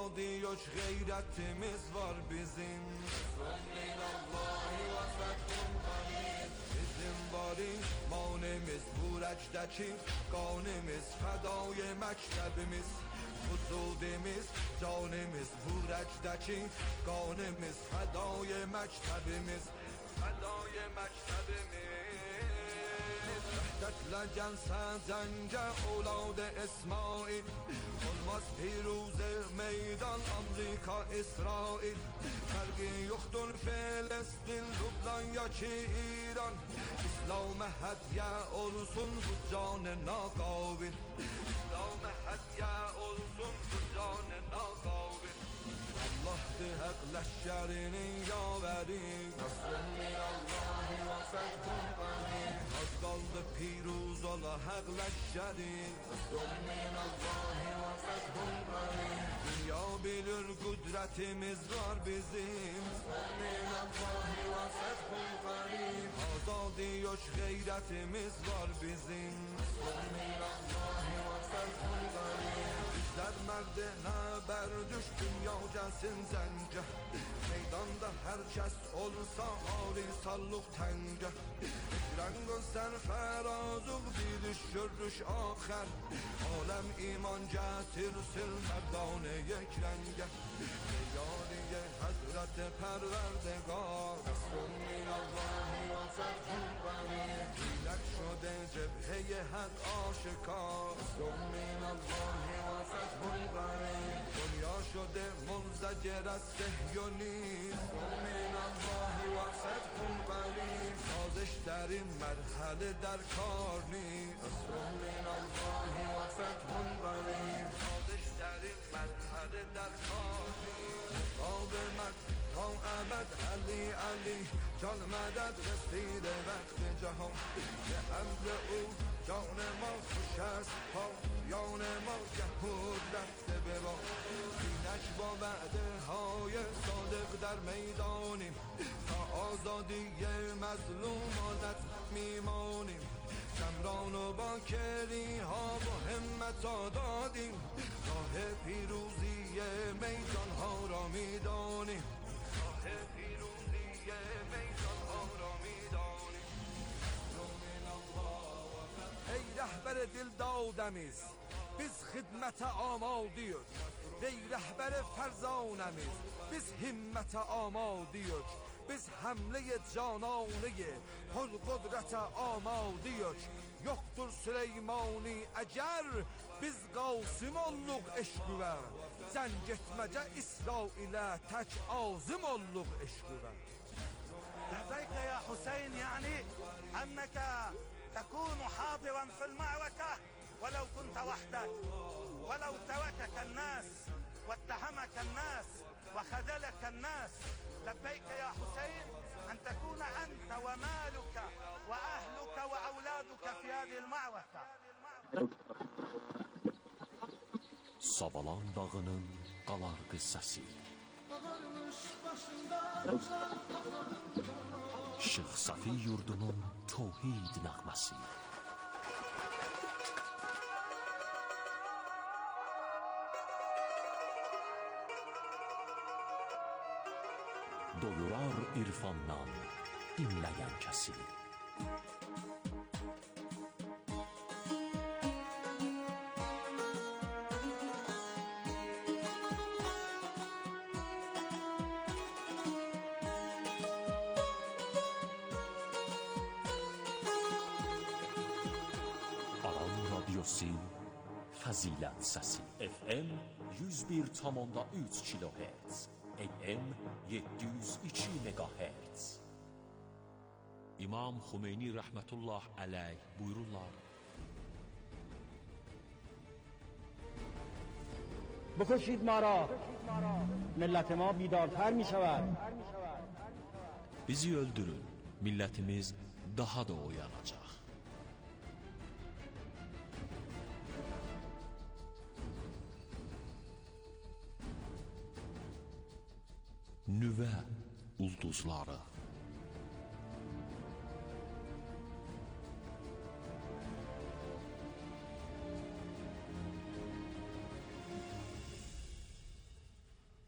Azadi yok gayretimiz var bizim. Bismillahi ve fethun qarib. Bizim var imanimiz burajdaki qanimiz, fedai mektebimiz vücudimiz, canimiz burajdaki qanimiz, fedai mektebimiz, fedai mektebimiz. Vahdetlə gəlsən cəngə اولاد اسماعیل olmaz پیروز meydan Amerika İsrail. Fərqi yoxdur Filistin, Lübnan ya ki İran. İslam'a hədiyyə olsun bu canı naqabil. İslam'a hədiyyə olsun bu canı naqabil. Allah'dır haq ləşkərinin yavəri. Nasrullahi və fəthun qarib. Az qaldı piruz ola haq ləşkəri. Nasrullahi və fəthun qarib. Dünya bilir qüdrətimiz var bizim. Nasrullahi və fəthun qarib. Azadi yok qeyrətimiz var bizim. Nasrullahi və fəthun qarib. Bizler merdine berdüş dünya gelsin zence. Meydanda herkes olsa hali salluk tenge. Rəng göstər fərazıq bir düşürüş axər. Aləm iman gətirsin mərdanə یک rəngə. Yadiyə həzrət pərverdegar. Nəsrun minallahi və fəthun qarib. Dilək şudə cəbhəyə həd aşikar. Nəsrun minallahi və fəthun qarib. Dünya şudə منزجر از صهیونیسم. من الله و فتح قریب. سازش در این مرحله در کار نیست. من الله و فتح قریب. سازش در این مرحله در کار نیست. مقاومت تا ابد علی علی. جان مدد رسیده وقت جهان. به امر او جان ما خوش است، پایان ما یهود رفته به ما. اینک با وعده های صادق در میدانیم. تا آزادی مظلومانت میمانیم. شمران و باکری ها با همت دادیم. راه پیروزی میدان ها را میدانیم. راه پیروزی میدان ها را میدانیم. ای رهبر دل دادمیز biz xidmətə amadıyıq. Ey rəhbər fərzanəmiz biz himmətə amadıyıq. Biz həmlə-i cananə pul qudrətə amadıyıq. Yoxdur Süleymani əgər biz qasim olluq eşqüvə. Zəng etməcə İsrailə tək azim olluq eşqüvə. لبيك يا حسين يعني أنك تكون حاضرا في المعركة ولو كنت وحدك، ولو تركك الناس واتهمك الناس وخذلك الناس. لبيك يا حسين أن تكون أنت ومالك وأهلك وأولادك في هذه المعركة. Savalan dağının qalar qıssası. Şeyx Safi yurdunun tevhid nəğməsi. Doyurar irfandan dinləyən kəsi. Aran radyosu Fəzilət səsi. FM 101,3 kHz. AM 702 MHz. İmam Xümeyni rəhmətullah əleyh buyururlar. بکشید ما را ملت ما بیدارتر می شود. Bizi öldürün, millətimiz daha da oyanacaq. Nüvə ulduzları.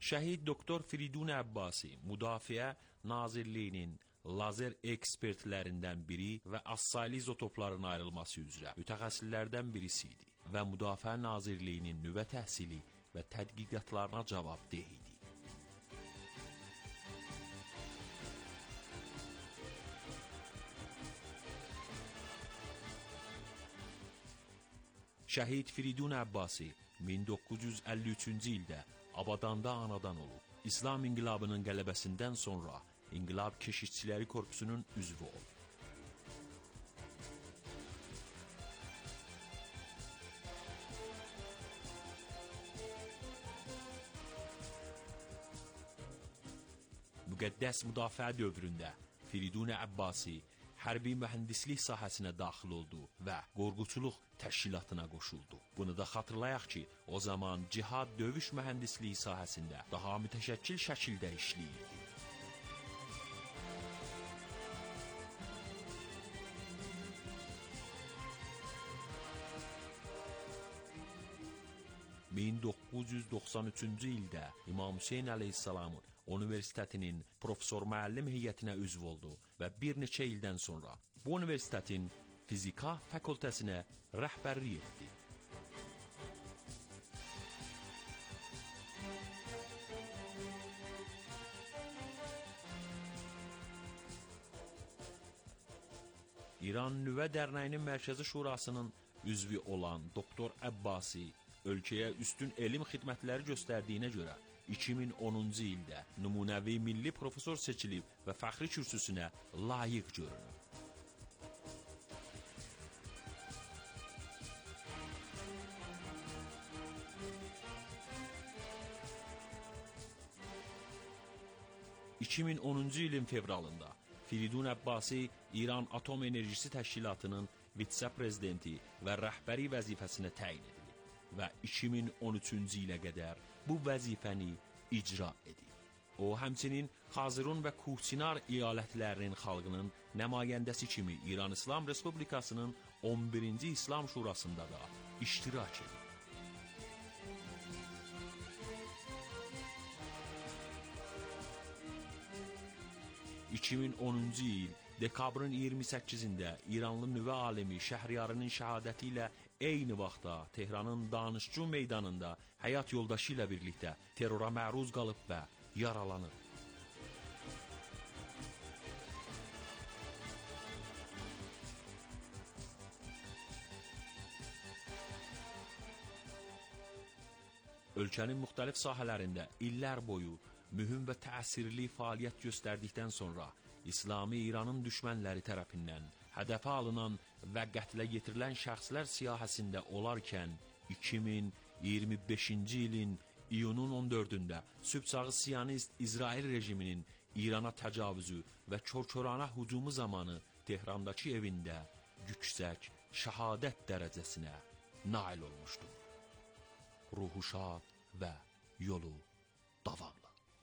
Şəhid doktor Firidun Əbbasi Müdafiə Nazirliyinin lazer ekspertlərindən biri və assaylı izotopların ayrılması üzrə mütəxəssislərdən birisi idi və Müdafiə Nazirliyinin nüvə təhsili və tədqiqatlarına cavabdeh idi. Şəhid Firidun Əbbasi 1953-cü ildə Abadanda anadan olub. İslam inqilabının qələbəsindən sonra İnqilab Keşişçiləri Korpusunun üzvü olub. Müqəddəs müdafiə dövründə Firidun Əbbasi hərbi mühəndislik sahəsinə daxil oldu və qorğuçuluq təşkilatına qoşuldu. Bunu da xatırlayaq ki, o zaman cihad döyüş mühəndisliyi sahəsində daha mütəşəkkil şəkildə işləyirdi. ...1993-cü ildə İmam Hüseyn əleyhissalamın universitetinin profesor müəllim heyətinə üzv oldu və bir neçə ildən sonra bu universitetin fizika fakültəsinə rəhbərlik etdi. İran Nüvə Dərnəyinin Mərkəzi Şurasının üzvü olan doktor Əbbasi ölkəyə üstün elm xidmətləri göstərdiyinə görə 2010-cu ildə nümunəvi milli profesor seçilib və fəxri kürsüsünə layiq görünür. ...2010-cu ilin fevralında Firidun Əbbasi İran Atom Enerjisi Təşkilatının vitse-prezidenti və rəhbəri vəzifəsinə təyin edildi və 2013-cü ilə qədər bu vəzifəni icra edib. O, həmçinin Xazirun və Kuhçinar əyalətlərinin xalqının nümayəndəsi kimi İran İslam Respublikasının 11-ci İslam Şurasında da iştirak edib. ...2010-cu il dekabrın 28-də İranlı nüvə alimi Şəhriyarının şəhadəti ilə eyni vaxtda Tehranın Danışçu meydanında həyat yoldaşı ilə birlikdə terrora məruz qalıb və yaralanıb. Ölkənin müxtəlif sahələrində illər boyu mühüm və təsirli fəaliyyət göstərdikdən sonra İslami İranın düşmənləri tərəfindən hədəfə alınan və qətlə yetirilən şəxslər siyahəsində olarkən 2025-ci ilin iyunun 14-də sübh-çağı Siyonist İsrail rejiminin İrana təcavüzü və kör-körana hücumu zamanı Tehrandakı evində yüksək şəhadət dərəcəsinə nail olmuşdur. Ruhu şad və yolu davamlı.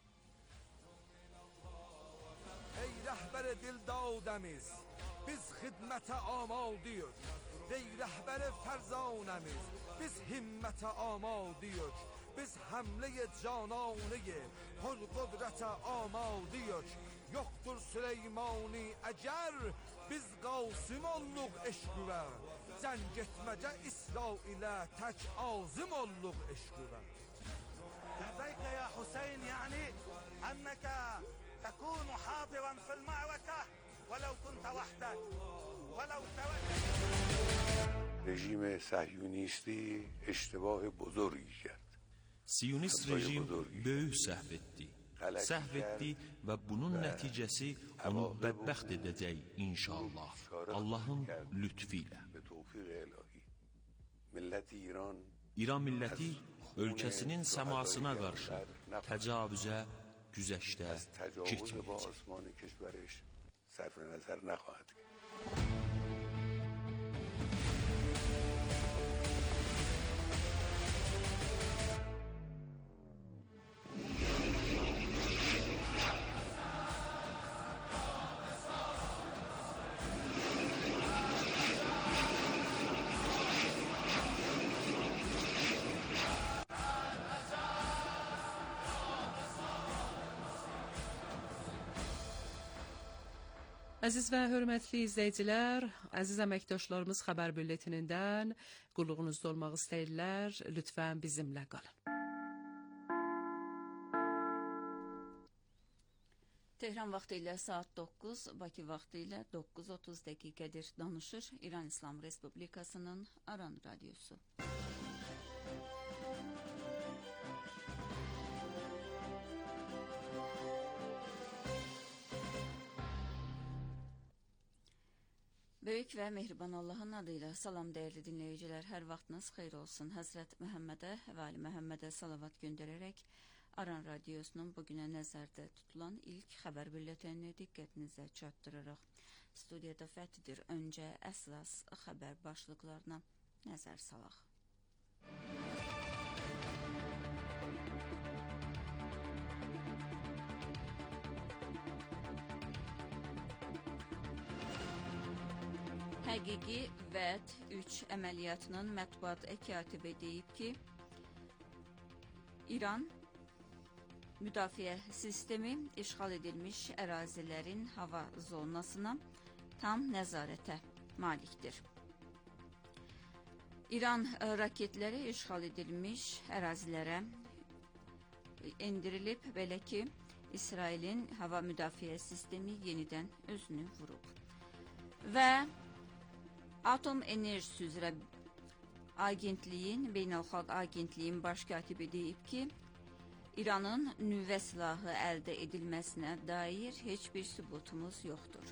Ey rəhbər dildadəmiz, biz xidmətə amaldıyıq. Ey rəhbər fərzanəmiz, biz himmətə amaldıyıq. Biz həmlə-i cananə-i pərqudrətə amaldıyıq. Yoxdur Süleymani əgər biz qasım olluq eşqüvə. Cəng etməcə İsrailə tək azim olluq eşqüvə. لديك يا حسين يعني أنك تكون حاضرا في المعركة ولو كنت وحدك ولو رژیم صهیونیستی اشتباه بزرگی کرد. Siyonist rejim böyük səhv etdi. Səhv etdi və bunun nəticəsi onu bədbəxt edəcək inşallah. Allahın lütfi ilə. İran milləti ölkəsinin səmasına qarşı təcavüzə, güzəşdə getməyəcək. Əziz və hörmətli izləyicilər, əziz əməkdaşlarımız xəbər bülletinindən qulluğunuzda olmaq istəyirlər. Lütfən bizimlə qalın. Tehran vaxtı ilə saat 9, Bakı vaxtı ilə 9:30 dəqiqədir. Danışır İran İslam Respublikasının Aran Radyosu. Böyük və mehriban Allahın adıyla salam dəyərli dinləyicilər, hər vaxtınız xeyir olsun. Həzrət Məhəmmədə və Ali Məhəmmədə salavat göndərərək Aran Radyosunun bugünə nəzərdə tutulan ilk xəbər bülletenini diqqətinizə çatdırırıq. Studiyada Fəthidir. Öncə əsas xəbər başlıqlarına nəzər salaq. Həqiqi Vəd 3 əməliyyatının mətbuat katibi deyib ki, İran müdafiə sistemi işğal edilmiş ərazilərin hava zonasına tam nəzarətə malikdir. İran raketləri işğal edilmiş ərazilərə endirilib, belə ki, İsrailin hava müdafiə sistemi yenidən özünü vurub. Və Atom Enerjisi üzrə agentliyin, Beynəlxalq Agentliyin baş katibi deyib ki, İranın nüvə silahı əldə edilməsinə dair heç bir sübutumuz yoxdur.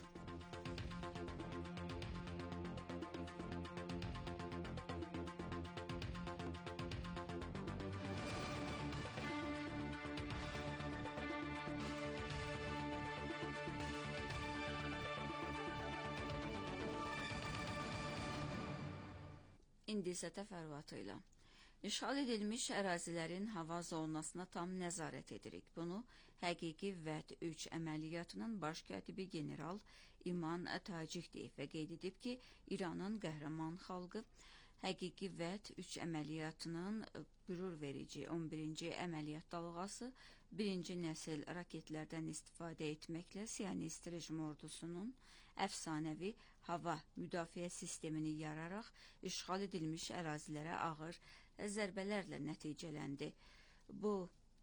İndi isə təfərrüatı ilə. İşğal edilmiş ərazilərin hava zonasına tam nəzarət edirik. Bunu Həqiqi Vəd 3 əməliyyatının baş katibi general İman Tacik deyib və qeyd edib ki, İranın qəhrəman xalqı Həqiqi Vəd 3 əməliyyatının qürur verici 11-ci əməliyyat dalğası birinci nəsil raketlərdən istifadə etməklə Siyonist rejim ordusunun əfsanəvi hava müdafiə sistemini yararaq işğal edilmiş ərazilərə ağır zərbələrlə nəticələndi. Bu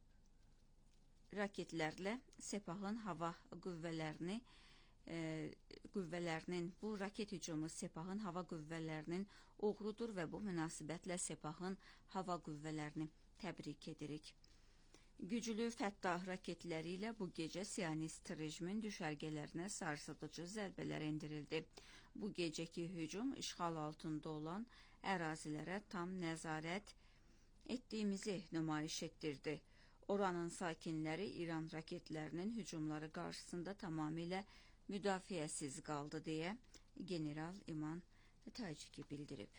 raketlərlə Sepahın hava qüvvələrinin bu raket hücumu Sepahın hava qüvvələrinin uğrudur və bu münasibətlə Sepahın hava qüvvələrini təbrik edirik. Güclü Fəttah raketləri ilə bu gecə Siyonist rejimin düşərgələrinə sarsıdıcı zərbələr endirildi. Bu gecəki hücum işğal altında olan ərazilərə tam nəzarət etdiyimizi nümayiş etdirdi. Oranın sakinləri İran raketlərinin hücumları qarşısında tamamilə müdafiəsiz qaldı deyə general İman Taciki bildirib.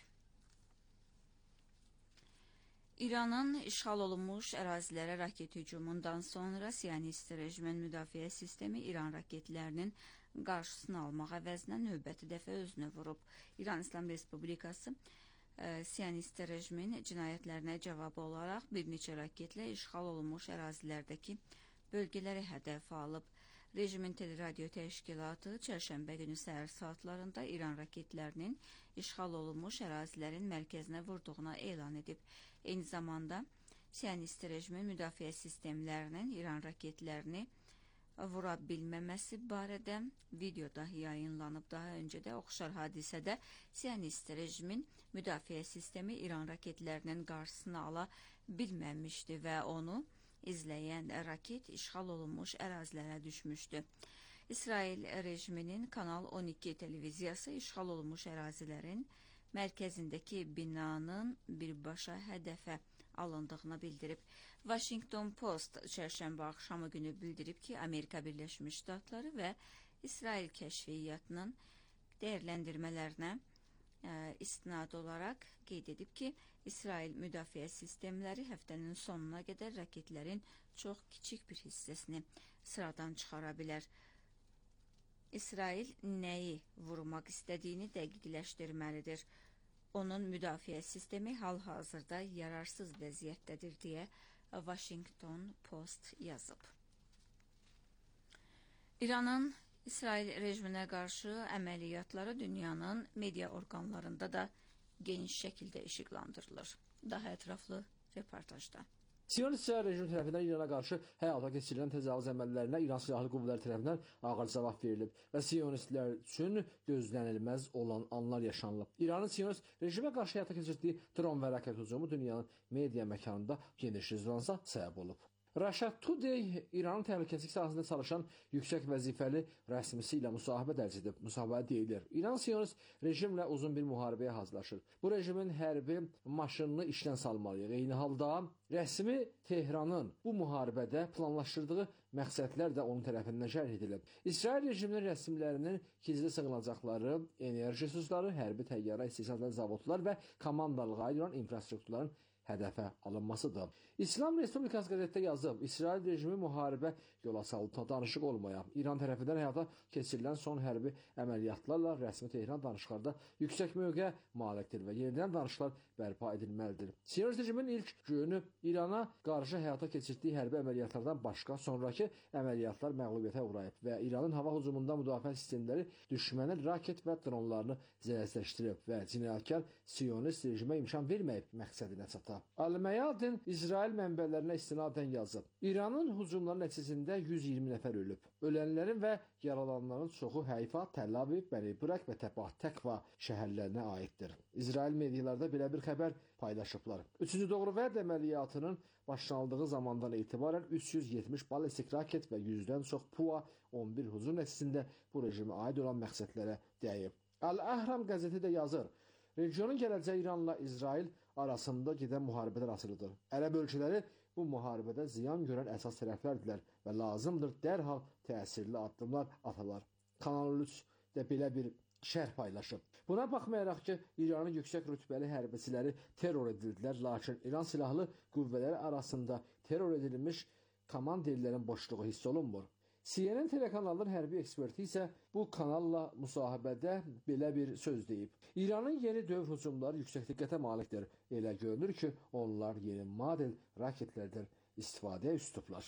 İranın işğal olunmuş ərazilərə raket hücumundan sonra Siyonist rejimin müdafiə sistemi İran raketlərinin qarşısını almaq əvəzinə növbəti dəfə özünü vurub. İran İslam Respublikası Siyonist rejimin cinayətlərinə cavab olaraq bir neçə raketlə işğal olunmuş ərazilərdəki bölgələri hədəf alıb. Rejimin teleradio təşkilatı çərşənbə günü səhər saatlarında İran raketlərinin işğal olunmuş ərazilərin mərkəzinə vurduğuna elan edib. Eyni zamanda Siyonist rejimin müdafiə sistemlərinin İran raketlərini vura bilməməsi barədə videoda yayınlanıb. Daha öncə də oxşar hadisədə Siyonist rejimin müdafiə sistemi İran raketlərinin qarşısını ala bilməmişdi və onu izləyən raket işğal olunmuş ərazilərə düşmüşdü. İsrail rejiminin Kanal 12 televiziyası işğal olunmuş ərazilərin mərkəzindəki binanın birbaşa hədəfə alındığını bildirib. Washington Post çərşənbə axşamı günü bildirib ki, Amerika Birləşmiş Ştatları və İsrail kəşfiyyatının dəyərləndirmələrinə istinad olaraq qeyd edib ki, İsrail müdafiə sistemləri həftənin sonuna qədər raketlərin çox kiçik bir hissəsini sıradan çıxara bilər. İsrail nəyi vurmaq istədiyini dəqiqləşdirməlidir. Onun müdafiə sistemi hal-hazırda yararsız vəziyyətdədir deyə Washington Post yazıb. İranın İsrail rejiminə qarşı əməliyyatları dünyanın media orqanlarında da geniş şəkildə işıqlandırılır. Daha ətraflı reportajda. Siyonist rejim tərəfindən İrana qarşı həyata keçirilən təcavüz əməllərinə İran Silahlı Qüvvələri tərəfindən ağır cavab verilib və siyonistlər üçün gözlənilməz olan anlar yaşanılıb. İranın siyonist rejimə qarşı həyata keçirdiyi dron və raket hücumu dünyanın media məkanında geniş rezonansa səbəb olub. Russia Today İranın təhlükəsizlik sahəsində çalışan yüksək vəzifəli rəsmisi ilə müsahibə dərc edib. Müsahibədə deyilir, İran siyonist rejimlə uzun bir müharibəyə hazırlaşır. Bu rejimin hərbi maşınını işdən salmalıyıq. Eyni halda rəsmi Tehranın bu müharibədə planlaşdırdığı məqsədlər də onun tərəfindən şərh edilib. İsrail rejiminin rəsmilərinin gizli sığınacaqları, enerji resursları, hərbi təyyarə istehsal zavodlar və komandalığa aid olan infrastrukturların hədəfə alınmasıdır. İslam Respublikası qəzetdə yazıb, İsrail rejimi müharibə yola salıb, danışıq olmaya. İran tərəfindən həyata keçirilən son hərbi əməliyyatlarla rəsmi Tehran danışıqlarda yüksək mövqə malikdir və yenidən danışıqlar bərpa edilməlidir. Siyonist rejimin ilk günü İrana qarşı həyata keçirdiyi hərbi əməliyyatlardan başqa sonrakı əməliyyatlar məğlubiyyətə uğrayıb və İranın hava hücumundan müdafiə sistemləri düşmənin raket və dronlarını zərərsizləşdirib və cinayətkar siyonist rejimə imkan verməyib məqsədinə çatıb. Al-Mayadin İsrail mənbələrinə istinadən yazıb. İranın hücumları nəticəsində 120 nəfər ölüb. Ölənlərin və yaralananların çoxu Hayfa, Təl-Aviv, Bəni Brak və Təkva şəhərlərinə aiddir. İsrail medialarda belə bir xəbər paylaşıblar. 3-cü doğru vəd əməliyyatının başlanıldığı zamandan etibarən 370 ballistik raket və 100-dən çox PUA-11 hücum nəticəsində bu rejimə aid olan məqsədlərə dəyib. Al-Ahram qəzeti də yazır. Regionun gələcəyi İranla İsrail arasında gedən müharibələr asılıdır. Ərəb ölkələri bu müharibədə ziyan görən əsas tərəflərdirlər və lazımdır dərhal təsirli addımlar atalar. Kanal 3 də belə bir şərh paylaşıb. Buna baxmayaraq ki, İranın yüksək rütbəli hərbiçiləri terror edildilər, lakin İran silahlı qüvvələri arasında terror edilmiş komandirlərin boşluğu hiss olunmur. CNN telekanalının hərbi eksperti isə bu kanalla müsahibədə belə bir söz deyib. İranın yeni dövr hücumları yüksək diqqətə malikdir. Elə görünür ki, onlar yeni model raketlərdən istifadəyə üst tutublar.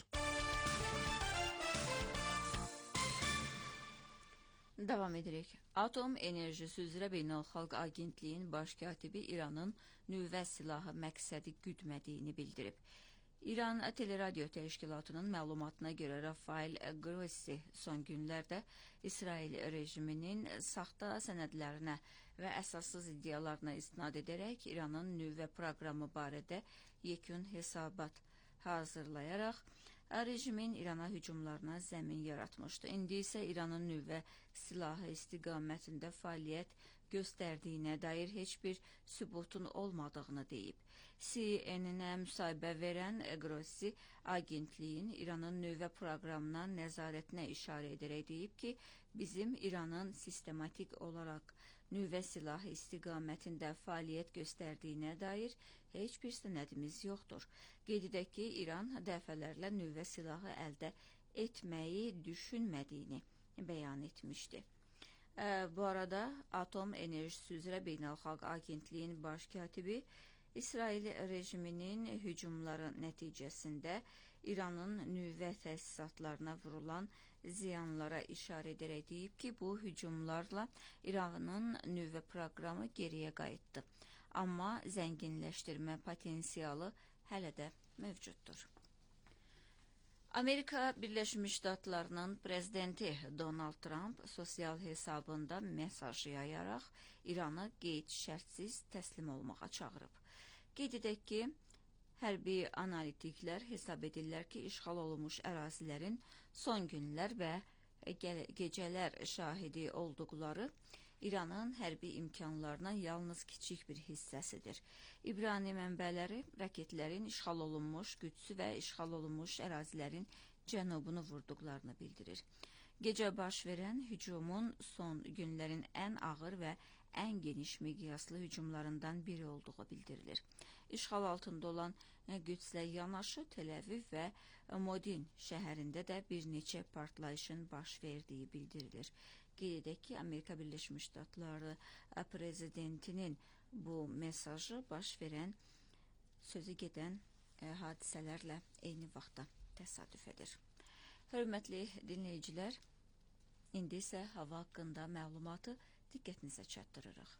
Davam edirik. Atom Enerjisi üzrə Beynəlxalq Agentliyin baş katibi İranın nüvə silahı məqsədi güdmədiyini bildirib. İran Teleradio Təşkilatının məlumatına görə Rafael Grossi son günlərdə İsrail rejiminin saxta sənədlərinə və əsassız iddialarına istinad edərək İranın nüvə proqramı barədə yekun hesabat hazırlayaraq rejimin İrana hücumlarına zəmin yaratmışdı. İndi isə İranın nüvə silahı istiqamətində fəaliyyət göstərdiyinə dair heç bir sübutun olmadığını deyib. CNN-ə müsahibə verən Grossi agentliyin İranın nüvə proqramına nəzarətinə işarə edərək deyib ki, bizim İranın sistematik olaraq nüvə silahı istiqamətində fəaliyyət göstərdiyinə dair heç bir sənədimiz yoxdur. Qeyd edək ki, İran dəfələrlə nüvə silahı əldə etməyi düşünmədiyini bəyan etmişdi. Bu arada Atom Enerjisi üzrə Beynəlxalq Agentliyin baş katibi İsrail rejiminin hücumları nəticəsində İranın nüvə təsisatlarına vurulan ziyanlara işarə edərək deyib ki, bu hücumlarla İranın nüvə proqramı geriyə qayıtdı. Amma zənginləşdirmə potensialı hələ də mövcuddur. Amerika Birləşmiş Ştatlarının prezidenti Donald Trump sosial hesabında mesaj yayaraq İranı qeyd-şərtsiz təslim olmağa çağırıb. Qeyd edək ki, hərbi analitiklər hesab edirlər ki, işğal olunmuş ərazilərin son günlər və gecələr şahidi olduqları İranın hərbi imkanlarına yalnız kiçik bir hissəsidir. İbrani mənbələri raketlərin işğal olunmuş Qüdsü və işğal olunmuş ərazilərin cənubunu vurduqlarını bildirir. Gecə baş verən hücumun son günlərin ən ağır və ən geniş miqyaslı hücumlarından biri olduğu bildirilir. İşğal altında olan Qüdslə yanaşı Tel-Əviv və Modin şəhərində də bir neçə partlayışın baş verdiyi bildirilir. Qeyd edək ki, Amerika Birləşmiş Ştatları prezidentinin bu mesajı baş verən sözü gedən hadisələrlə eyni vaxtda təsadüf edir. Hörmətli dinləyicilər, İndi isə hava haqqında məlumatı diqqətinizə çatdırırıq.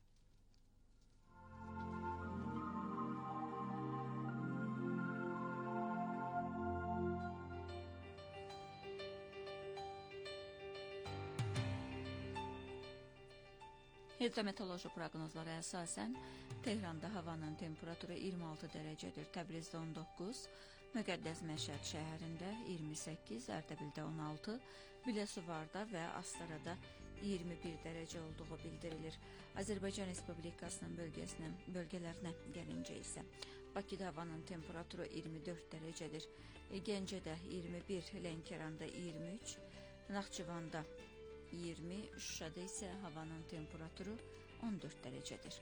Hidrometeoroloji proqnozlara əsasən Tehranda havanın temperaturu 26 dərəcədir, Təbrizdə 19, Müqəddəs Məşəd şəhərində 28, Ərdəbildə 16, Biləsuvarda və Astarada 21 dərəcə olduğu bildirilir. Azərbaycan Respublikasının bölgələrinə gəlincə isə Bakıda havanın temperaturu 24 dərəcədir, Gəncədə 21, Lənkəranda 23, Naxçıvanda 20, Şuşada isə havanın temperaturu 14 dərəcədir.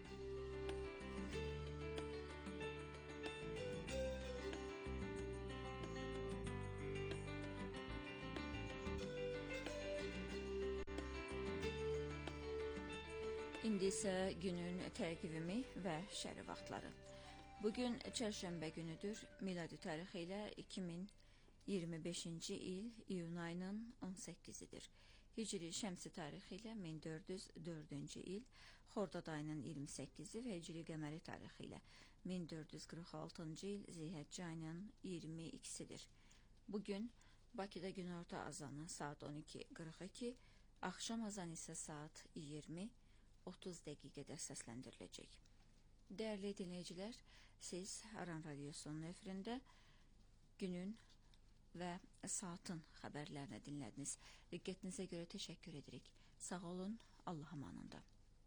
İndi isə günün təqvimi və şəri vaxtları. Bugün çərşənbə günüdür, miladi tarixi ilə 2025-ci il iyun ayının 18-idir. Hicri şəmsi tarixi ilə 1404-cü il, Xordad ayının 28-i və Hicri qəməri tarixi ilə 1446-cı il, Zilhəccə ayının 22-sidir. Bugün Bakıda günorta azanı saat 12:42, axşam azanı isə saat 20:30 dəqiqədə səsləndiriləcək. Dəyərli dinləyicilər, siz Aran Radiosunun efirində günün və saatın xəbərlərini dinlədiniz. Diqqətinizə görə təşəkkür edirik. Sağ olun, Allah amanında.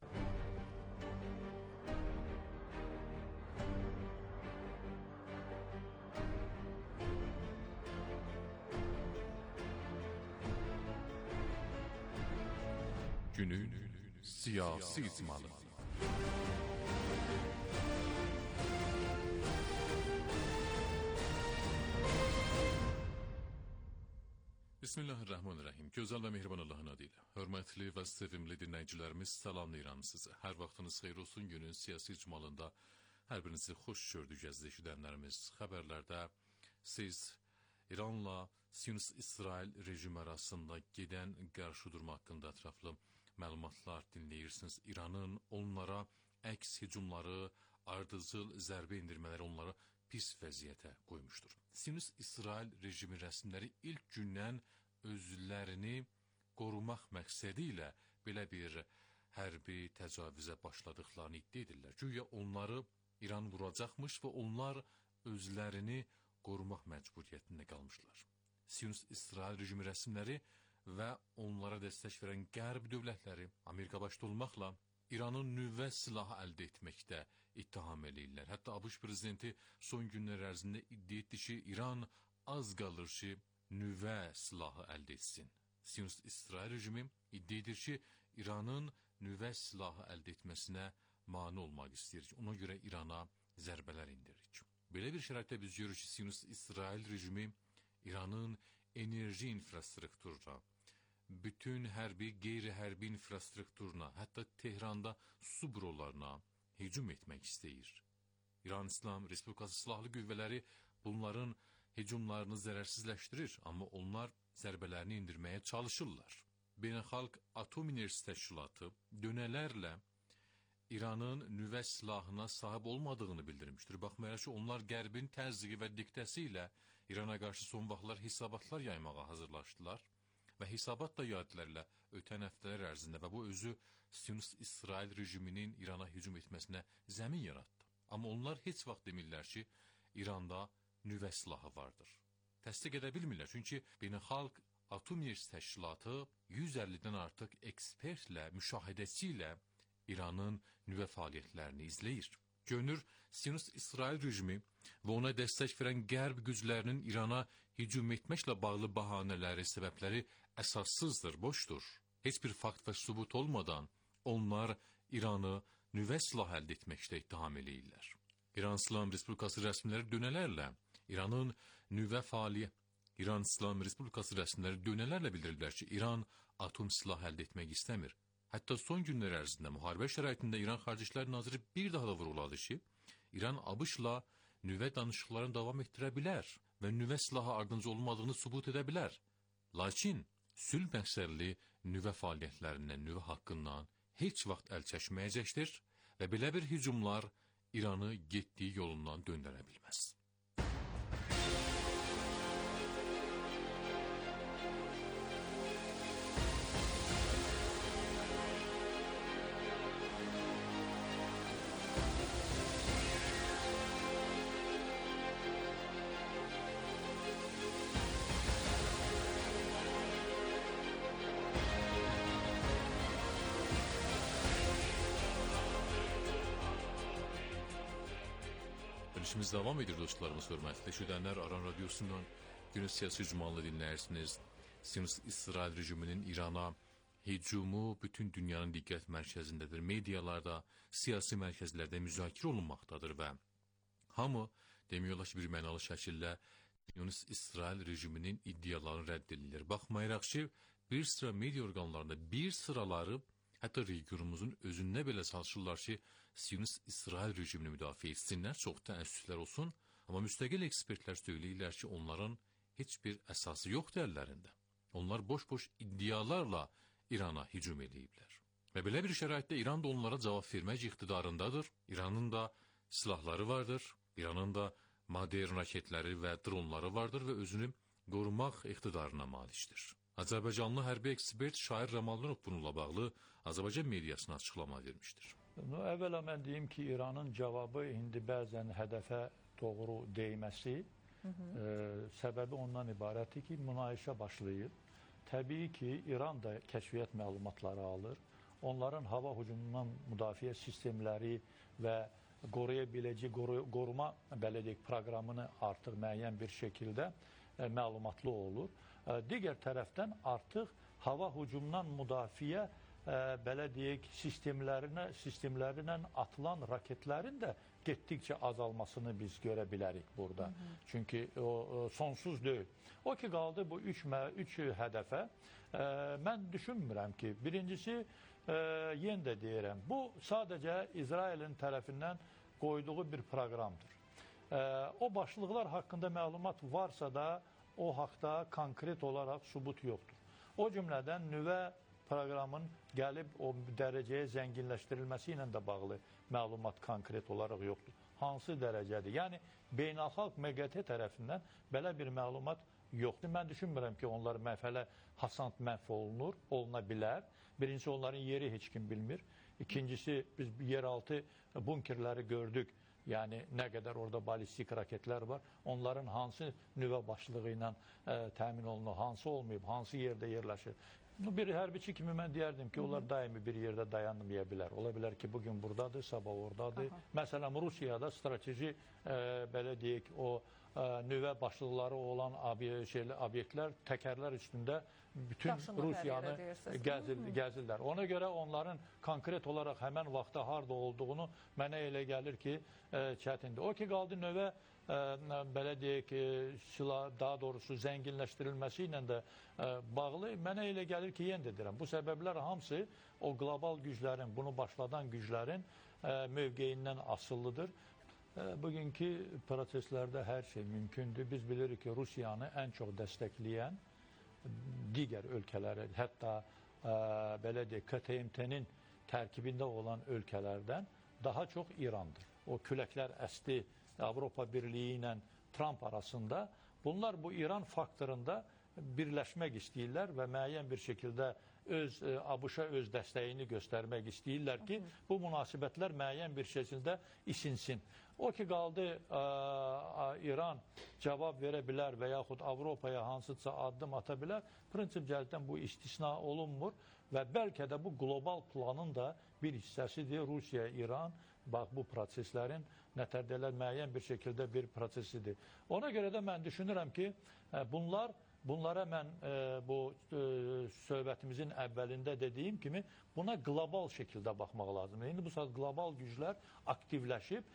Günün siyasi icmalı. Bismillahirrahmanirrahim. Gözəl və mehriban Allahın adıyla. Hörmətli və sevimli dinləyicilərimiz, salamlayıram sizi. Hər vaxtınız xeyir olsun. Günün siyasi icmalında hər birinizi xoş gördük əziz eşidənlərimiz. Xəbərlərdə siz İranla Siyonist-İsrail rejimi arasında gedən qarşıdurma haqqında ətraflı məlumatlar dinləyirsiniz. İranın onlara əks hücumları, ardıcıl zərbə indirmələri onları pis vəziyyətə qoymuşdur. Siyonist-İsrail rejimi rəsmiləri ilk gündən özlərini qorumaq məqsədi ilə belə bir hərbi təcavüzə başladıqlarını iddia edirlər. Güya onları İran vuracaqmış və onlar özlərini qorumaq məcburiyyətində qalmışlar. Siyonist-İsrail rejimi rəsmiləri və onlara dəstək verən qərb dövlətləri, Amerika başda olmaqla, İranın nüvə silahı əldə etməkdə ittiham eləyirlər. Hətta ABŞ prezidenti son günlər ərzində iddia etdi ki, İran az qalır ki, nüvə silahı əldə etsin. Siyonist-İsrail rejimi iddia edir ki, İranın nüvə silahı əldə etməsinə mane olmaq istəyir. Ona görə İrana zərbələr indiririk. Belə bir şəraitdə biz görürük ki, Siyonist-İsrail rejimi İranın enerji infrastrukturuna, bütün hərbi, qeyri-hərbi infrastrukturuna, hətta Tehranda su bürolarına hücum etmək istəyir. İran İslam Respublikası Silahlı Qüvvələri bunların hücumlarını zərərsizləşdirir, amma onlar zərbələrini indirməyə çalışırlar. Beynəlxalq Atom Enerjisi Təşkilatı dönələrlə İranın nüvə silahına sahib olmadığını bildirmişdir. Baxmayaraq ki, onlar Qərbin təzyiqi və diktəsi ilə İrana qarşı son vaxtlar hesabatlar yaymağa hazırlaşdılar və hesabat da yadlərlə ötən həftələr ərzində və bu özü Siyonist-İsrail rejiminin İrana hücum etməsinə zəmin yaratdı. Amma onlar heç vaxt demirlər ki, İranda nüvə silahı vardır. Təsdiq edə bilmirlər, çünki Beynəlxalq Atom Enerjisi Təşkilatı 150-dən artıq ekspertlə, müşahidəçi ilə İranın nüvə fəaliyyətlərini izləyir. Görünür, Siyonist-İsrail rejimi və ona dəstək verən qərb güclərinin İrana hücum etməklə bağlı bahanələri, səbəbləri əsassızdır, boşdur. Heç bir fakt və sübut olmadan onlar İranı nüvə silahı əldə etməkdə ittiham eləyirlər. İran İslam Respublikası rəsmiləri dönələrlə İranın nüvə fəaliyyəti İran İslam Respublikası rəsmiləri dönələrlə bildirdilər ki, İran atom silahı əldə etmək istəmir. Hətta son günlər ərzində müharibə şəraitində İran Xarici İşlər Naziri bir daha da vurğuladı ki, İran ABŞ-la nüvə danışıqlarını davam etdirə bilər və nüvə silahı ardınca olmadığını sübut edə bilər. Lakin sülh məqsədli nüvə fəaliyyətlərindən, nüvə haqqından heç vaxt əl çəkməyəcəkdir və belə bir hücumlar İranı getdiyi yolundan döndərə bilməz. İşimiz devam edir dostlarımız, hörmətli eşidənlər. Aran Radyosu'ndan günün siyasi cumanlı dinləyirsiniz. İsrail rejiminin İrana hücumu bütün dünyanın diqqət mərkəzindədir. Medialarda, siyasi mərkəzlərdə müzakirə olunmaqdadır və hamı demək olar ki, bir mənalı şəkildə İsrail rejiminin iddialarını rədd edilir. Baxmayaraq ki, bir sıra media orqanlarında bir sıraları, hətta regionumuzun özündə belə çalışırlar ki, Siyonist İsrail rejimini müdafiə etsinlər, çox təəssüflər olsun, amma müstəqil ekspertlər söyləyirlər ki, onların heç bir əsası yoxdur əllərində. Onlar boş-boş iddialarla İrana hücum ediblər. Və belə bir şəraitdə İran da onlara cavab vermək iqtidarındadır. İranın da silahları vardır, İranın da modern raketləri və dronları vardır və özünü qorumaq iqtidarına malikdir. Azərbaycanlı hərbi ekspert Şair Ramazanov bununla bağlı Azərbaycan mediasına açıqlama vermişdir. Əvvəla mən deyim ki, İranın cavabı indi bəzən hədəfə doğru deyməsi, səbəbi ondan ibarətdir ki, münaqişə başlayır. Təbii ki, İran da kəşfiyyat məlumatları alır. Onların hava hücumundan müdafiə sistemləri və qoruya biləcək, qoruma belə deyək, proqramını artıq müəyyən bir şəkildə məlumatlı olur. Digər tərəfdən artıq hava hücumundan müdafiə belə deyək, sistemlərindən atılan raketlərin də getdikcə azalmasını biz görə bilərik burada. Çünki o sonsuz deyil. O ki, qaldı bu üç hədəfə. Mən düşünmürəm ki, birincisi, yenə də deyirəm, bu sadəcə İsrailin tərəfindən qoyduğu bir proqramdır. O başlıqlar haqqında məlumat varsa da, o haqda konkret olaraq sübut yoxdur. O cümlədən nüvə proqramın gəlib o dərəcəyə zənginləşdirilməsi ilə də bağlı məlumat konkret olaraq yoxdur. Hansı dərəcədir? Yəni, beynəlxalq MQT tərəfindən belə bir məlumat yoxdur. Mən düşünmürəm ki, onlar məfələ hasant məhv oluna bilər. Birincisi, onların yeri heç kim bilmir. İkincisi, biz yeraltı bunkerləri gördük. Yəni, nə qədər orada balistik raketlər var, onların hansı nüvə başlığı ilə təmin olunur, hansı olmayıb, hansı yerdə yerləşir. Bir hərbiçi kimi mən deyərdim ki, onlar daimi bir yerdə dayanmaya bilər. Ola bilər ki, bugün buradadır, sabah oradadır. Məsələn, Rusiyada strateji, belə deyək, o nüvə başlıqları olan obyektlər, təkərlər üstündə bütün Rusiyanı gəzirlər. Ona görə onların konkret olaraq həmən vaxtda harada olduğunu mənə elə gəlir ki, çətindir. O ki, qaldı nüvə, belə deyək, daha doğrusu zənginləşdirilməsi ilə də bağlı, mənə elə gəlir ki, yenə də deyirəm, bu səbəblər hamısı o qlobal güclərin, bunu başladan güclərin mövqeyindən asılıdır. Bugünkü proseslərdə hər şey mümkündür. Biz bilirik ki, Rusiyanı ən çox dəstəkləyən digər ölkələri, hətta belə deyək, KTMT-nin tərkibində olan ölkələrdən daha çox İrandır. O küləklər əsdi Avropa Birliyi ilə Trump arasında, bunlar bu İran faktorunda birləşmək istəyirlər və müəyyən bir şəkildə ABŞ-a öz dəstəyini göstərmək istəyirlər ki, bu münasibətlər müəyyən bir şəkildə isinsin. O ki, qaldı İran cavab verə bilər və yaxud Avropaya hansısa addım ata bilər, prinsip cəhətdən bu istisna olunmur və bəlkə də bu qlobal planın da bir hissəsidir. Rusiya, İran, bax, bu proseslərin nətərdələr müəyyən bir şəkildə bir prosesidir. Ona görə də mən düşünürəm ki, bunlara mən bu söhbətimizin əvvəlində dediyim kimi buna qlobal şəkildə baxmaq lazımdır. İndi bu saat qlobal güclər aktivləşib.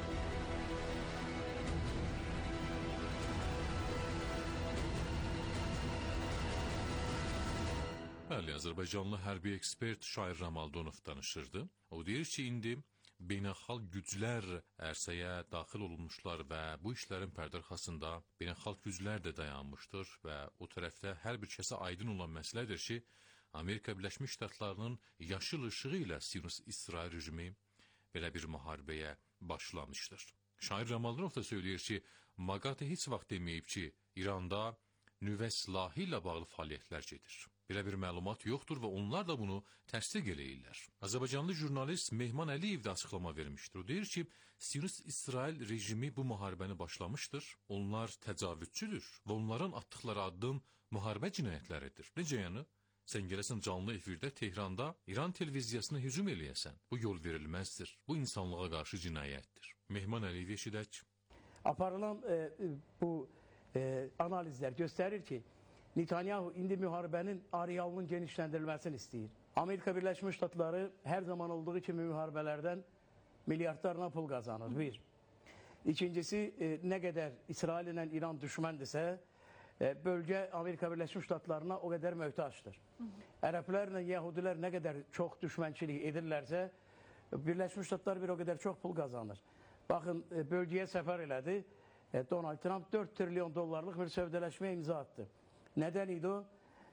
Bəli, Azərbaycanlı hərbi ekspert Şair Ramazanov danışırdı. O deyir ki, indi beynəlxalq güclər ərsəyə daxil olunmuşlar və bu işlərin pərdə arxasında beynəlxalq güclər də dayanmışdır və o tərəfdə hər bir kəsə aydın olan məsələdir ki, Amerika Birləşmiş Ştatlarının yaşıl işığı ilə Siyonist İsrail rejimi belə bir müharibəyə başlamışdır. Şair Ramaldanov da söyləyir ki, Maqate heç vaxt deməyib ki, İranda nüvə silahı ilə bağlı fəaliyyətlər gedir. Belə bir məlumat yoxdur və onlar da bunu təsdiq eləyirlər. Azərbaycanlı jurnalist Mehman Əliyev də açıqlama vermişdir. O deyir ki, Siyonist İsrail rejimi bu müharibəni başlamışdır. Onlar təcavüzçüdür və onların atdıqları addım müharibə cinayətləridir. Necə yəni? Sən gələsən canlı efirdə Tehranda İran televiziyasına hücum eləyəsən. Bu yol verilməzdir. Bu insanlığa qarşı cinayətdir. Mehman Əliyev eşidək. Aparılan bu analizler gösterir ki Netanyahu indi müharibenin arealının genişlendirilmesini istəyir. Amerika Birleşmiş Ştatları her zaman olduğu kimi müharibelerden milyardlarla pul kazanır. Bir. İkincisi ne kadar İsrail ile İran düşməndirsə bölge Amerika Birleşmiş Ştatlarına o kadar möhtaçtır. Ərəblərlə Yahudilər ne kadar çok düşmənçilik edirlərsə Birleşmiş Ştatlar bir o kadar çok pul kazanır. Bakın bölgeye sefer elədi. Donald Trump 4 trilyon dolarlık bir sövdələşmeye imza attı. Neden idi o?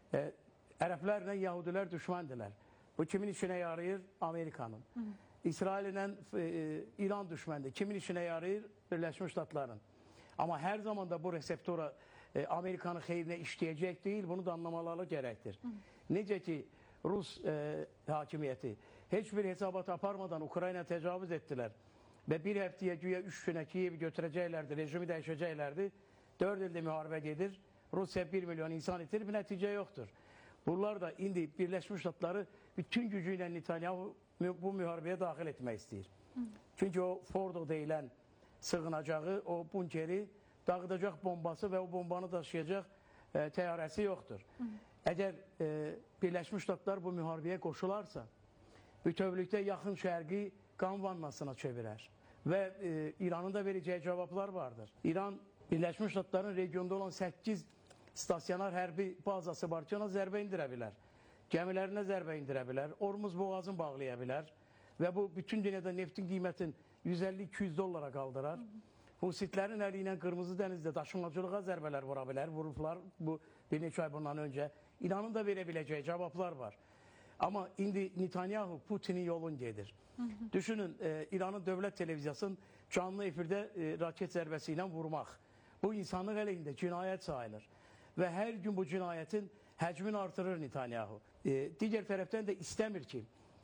Ərəblərlə Yahudilər düşməndirlər. Bu kimin işine yarayır? Amerikanın. İsrail ile İran düşməndir. Kimin işine yarayır? Birleşmiş Ştatların. Ama her zaman da bu reseptora Amerikanın xeyrinə işləyəcək deyil. Bunu da anlamaları gerektir. Necə ki Rus hakimiyyəti heç bir hesabat aparmadan Ukrayna tecavüz ettiler. Ve bir həftəyə güya 3 günə Kiyevi götürəcəklərdi, rejimi dəyişəcəklərdi. 4 ildə müharibə gedir. Rusya 1 milyon insan itirib, nəticə yoxdur. Bunlar da indi Birləşmiş Ştatları bütün gücü ilə Netanyahu bu müharibəyə daxil etmək istəyir. Çünki o Fordo deyilən sığınacağı, o bunkeri dağıdacaq bombası və o bombanı daşıyacaq təyyarəsi yoxdur. Əgər Birləşmiş Ştatlar bu müharibəyə qoşularsa, bütövlükdə yaxın şərqi qan vannasına çevirer. Ve İran'ın da vereceği cevaplar vardır. İran, Birleşmiş Ştatların regionda olan 8 stasionar hərbi bazası var ki, ona zərbə indirə bilər. Gəmilərinə zərbə indirə bilər. Ormuz boğazını bağlaya bilər. Ve bu bütün dünyada neftin qiymətin 150-200 dollara qaldırar. Husitlərin əli ilə Qırmızı dənizdə daşımacılığa zərbələr vura bilər. Vurublar bu bir neçə ay bundan öncə. İran'ın da verə biləcəyi cevaplar var. Ama indi Netanyahu Putin'in yolun gedir. Düşünün İran'ın devlet televizyasının canlı efirde raket zərbəsiyle vurmaq. Bu insanlık əleyhində cinayet sayılır. Ve her gün bu cinayetin həcmini artırır Netanyahu. Diğer taraftan da istəmir ki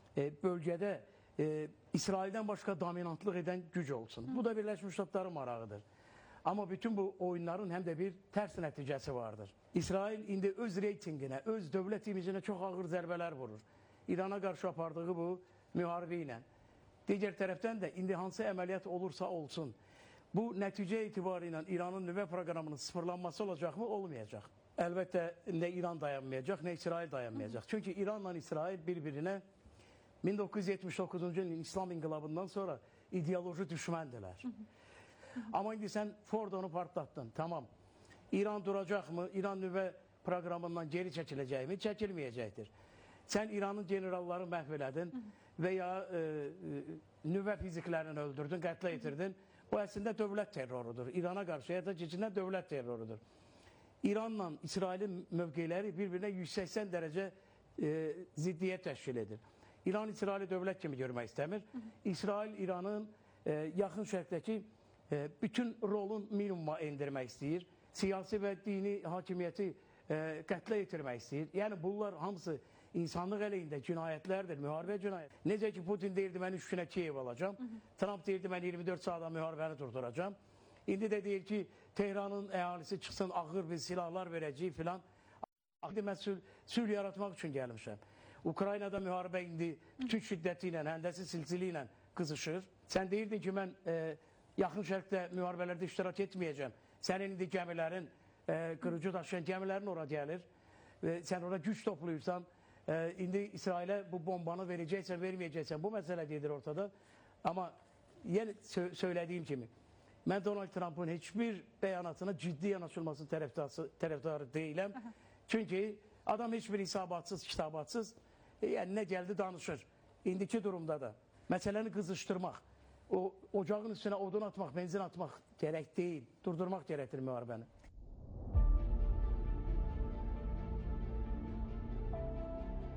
bölgede İsrail'den başka dominantlıq edən güc olsun. Bu da Birleşmiş Ştatların marağıdır. Ama bütün bu oyunların hem de bir ters nəticəsi vardır. İsrail indi öz reytinginə, öz dövlət imicinə çox ağır zərbələr vurur. İrana qarşı apardığı bu müharibə ilə. Digər tərəfdən də indi hansı əməliyyat olursa olsun, bu nəticə etibarı ilə İranın nüvə proqramının sıfırlanması olacaqmı? Olmayacaq. Əlbəttə nə İran dayanmayacaq, nə İsrail dayanmayacaq. Çünki İranla İsrail bir-birinə 1979-cu ilin İslam inqilabından sonra ideoloji düşməndilər. Ama indi sen Fordo'nu partlattın. Tamam. İran duracak mı? İran nüvə proqramından geri çəkiləcək mi? Çəkilməyəcəkdir. Sen İran'ın generalları məhv elədin veya nüvə fiziklərini öldürdün, qətlə yetirdin. Bu əslində dövlət terrorudur. İran'a qarşı ya da keçindən dövlət terrorudur. İranla İsrail'in mövqeləri bir-birinə 180 dərəcə ziddiyyət təşkil edir. İran İsrail'i dövlət kimi görmək istəmir. İsrail İran'ın yaxın şərqdəki bütün rolun minimuma endirmək istəyir. Siyasi və dini hakimiyyəti qətlə yetirmək istəyir. Yəni bunlar hamısı insanlıq əleyhində cinayətlərdir, müharibə cinayət. Necə ki Putin deyirdi mən 3 günə Kiyev alacağım. Trump deyirdi mən 24 saatda müharibəni durduracağım. İndi də deyir ki Tehranın əhalisi çıxsın ağır bir silahlar verəcək filan. İndi mən sülh yaratmaq üçün gəlmişəm. Ukraynada müharibə indi bütün şiddəti ilə, həndəsi silsili ilə qızışır. Sən deyirdin ki mən yaxın şərqdə müharibələrdə iştirak etməyəcəm. Sənin indi gəmilərin, qırıcı daşıyan gəmilərin ora gəlir. Sən orada güc toplayırsan, indi İsrailə bu bombanı verəcəksən, verməyəcəksən. Bu məsələ gedir ortada. Amma yenə söylədiyim kimi, mən Donald Trump'ın heç bir bəyanatına ciddi yanaşılması tərəfdarı deyiləm. Çünki adam heç bir hesabatsız, kitabatsız, yəni nə gəldi danışır. İndiki durumda da məsələni qızışdırmaq, o ocağın üstünə odun atmaq, benzin atmaq gərək deyil, durdurmaq gərəkdir müharibəni.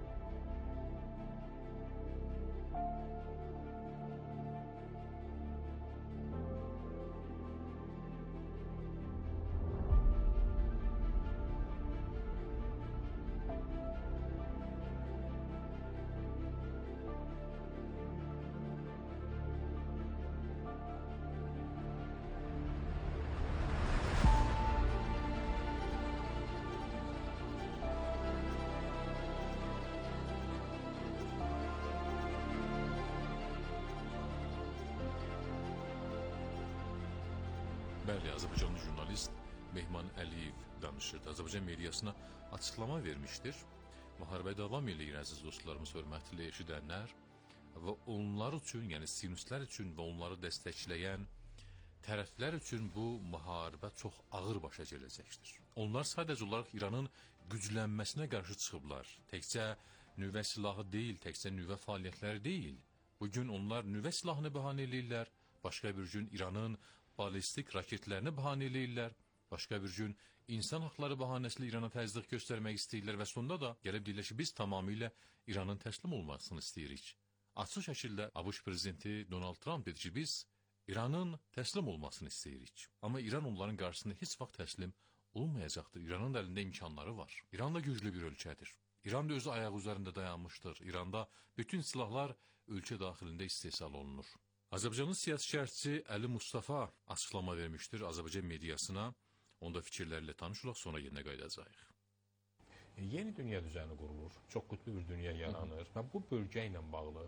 Bəli, Azərbaycanlı jurnalist Mehman Əliyev danışırdı. Azərbaycan mediasına açıqlama vermişdir. Müharibə davam eləyir, əziz dostlarımız, hörmətli eşidənlər. Və onlar üçün, yəni sionistlər üçün və onları dəstəkləyən tərəflər üçün bu müharibə çox ağır başa gələcəkdir. Onlar sadəcə olaraq İranın güclənməsinə qarşı çıxıblar. Təkcə nüvə silahı deyil, təkcə nüvə fəaliyyətləri deyil. Bugün onlar nüvə silahını bəhanə eləyirlər, başqa bir gün İranın ballistik raketlərini bəhanə eləyirlər, başqa bir gün insan haqları bəhanəsilə İrana təzyiq göstərmək istəyirlər və sonunda da gəlib deyirlər ki, biz tamamilə İranın təslim olmasını istəyirik. Açıq şəkildə ABŞ prezidenti Donald Trump dedi ki, biz İranın təslim olmasını istəyirik. Amma İran onların qarşısında heç vaxt təslim olmayacaqdır. İranın əlində imkanları var. İran da güclü bir ölkədir. İran da özü ayaq üzərində dayanmışdır. İranda bütün silahlar ölkə daxilində istehsal olunur. Azərbaycanın siyasi şərhçisi Əli Mustafa açıqlama vermişdir Azərbaycan mediasına. Onda fikirlərlə tanış olaq, sonra yerinə qayıdacağıq. Yeni dünya düzəni qurulur. Çox qütbü bir dünya yaranır və bu bölgə ilə bağlı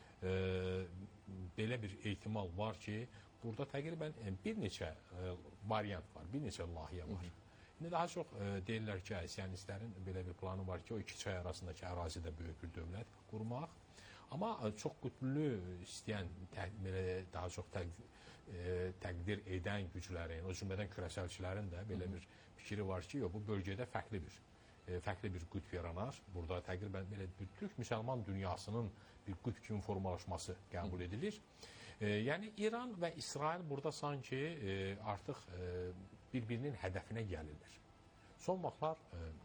belə bir ehtimal var ki, burada təqribən bir neçə variant var, bir neçə layihə var. İndi daha çox deyirlər ki, sionistlərin belə bir planı var ki, o iki çay arasındakı ərazidə böyük bir dövlət qurmaq. Amma çox qütbülü istəyən, daha çox təqdir edən güclərin, o cümlədən kürəsəlçilərin də belə bir fikri var ki, bu bölgədə fərqli bir qütb yaranar. Burada təqribən belə bir türk-müsəlman dünyasının bir qütb kimi formalaşması qəbul edilir. Yəni, İran və İsrail burada sanki artıq bir-birinin hədəfinə gəlirlər. Son vaxtlar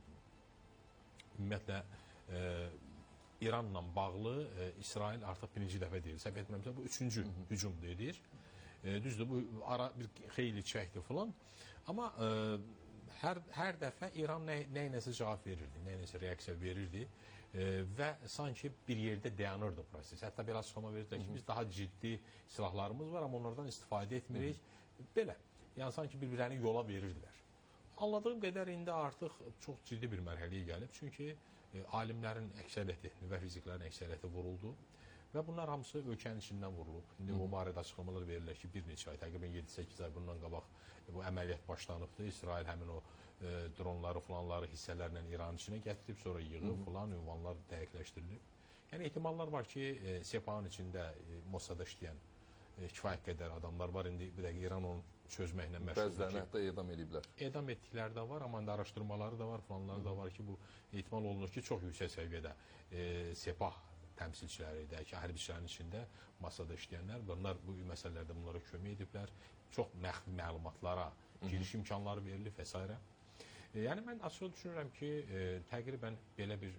ümumiyyətlə İranla bağlı İsrail artıq birinci dəfə deyil. Səhv etməmsə, bu üçüncü hücum edir. Düzdür, bu ara bir xeyli çəkdi filan. Amma hər dəfə İran nəyinəsə cavab verirdi, nəyinəsə reaksiya verirdi və sanki bir yerdə dayanırdı proses. Hətta belə açıqlama verirdilər ki, biz daha ciddi silahlarımız var, amma onlardan istifadə etmirik. Belə, yəni sanki bir-birlərini yola verirdilər. Anladığım qədər indi artıq çox ciddi bir mərhələyə gəlib, çünki alimlərin əksəriyyəti, nüvə fiziklərin əksəriyyəti vuruldu və bunlar hamısı ölkənin içindən vurulub. İndi bu barədə açıqlamalar verirlər ki, bir neçə ay, təqribən 7-8 ay bundan qabaq bu əməliyyat başlanıbdır. İsrail həmin o dronları, falanları hissələrlə İranın içinə gətirib, sonra yığıb, falan ünvanlar dəqiqləşdirilib. Yəni, ehtimallar var ki, Sepahın içində Mossadda işləyən kifayət qədər adamlar var. İndi bir dəqiq İran onu çözməklə məşğul. Bəzilərini hətta edam ediblər. Edam etdikləri də var, amma araşdırmaları da var, falanları da var ki, bu ehtimal olunur ki, çox yüksək səviyyədə Sepah təmsilçiləri də ki, hərbiçilərin içində masada işləyənlər, bunlar bu məsələlərdə bunlara kömək ediblər, çox məxfi məlumatlara giriş imkanları verilib və s. Yəni, mən açıq düşünürəm ki, təqribən belə bir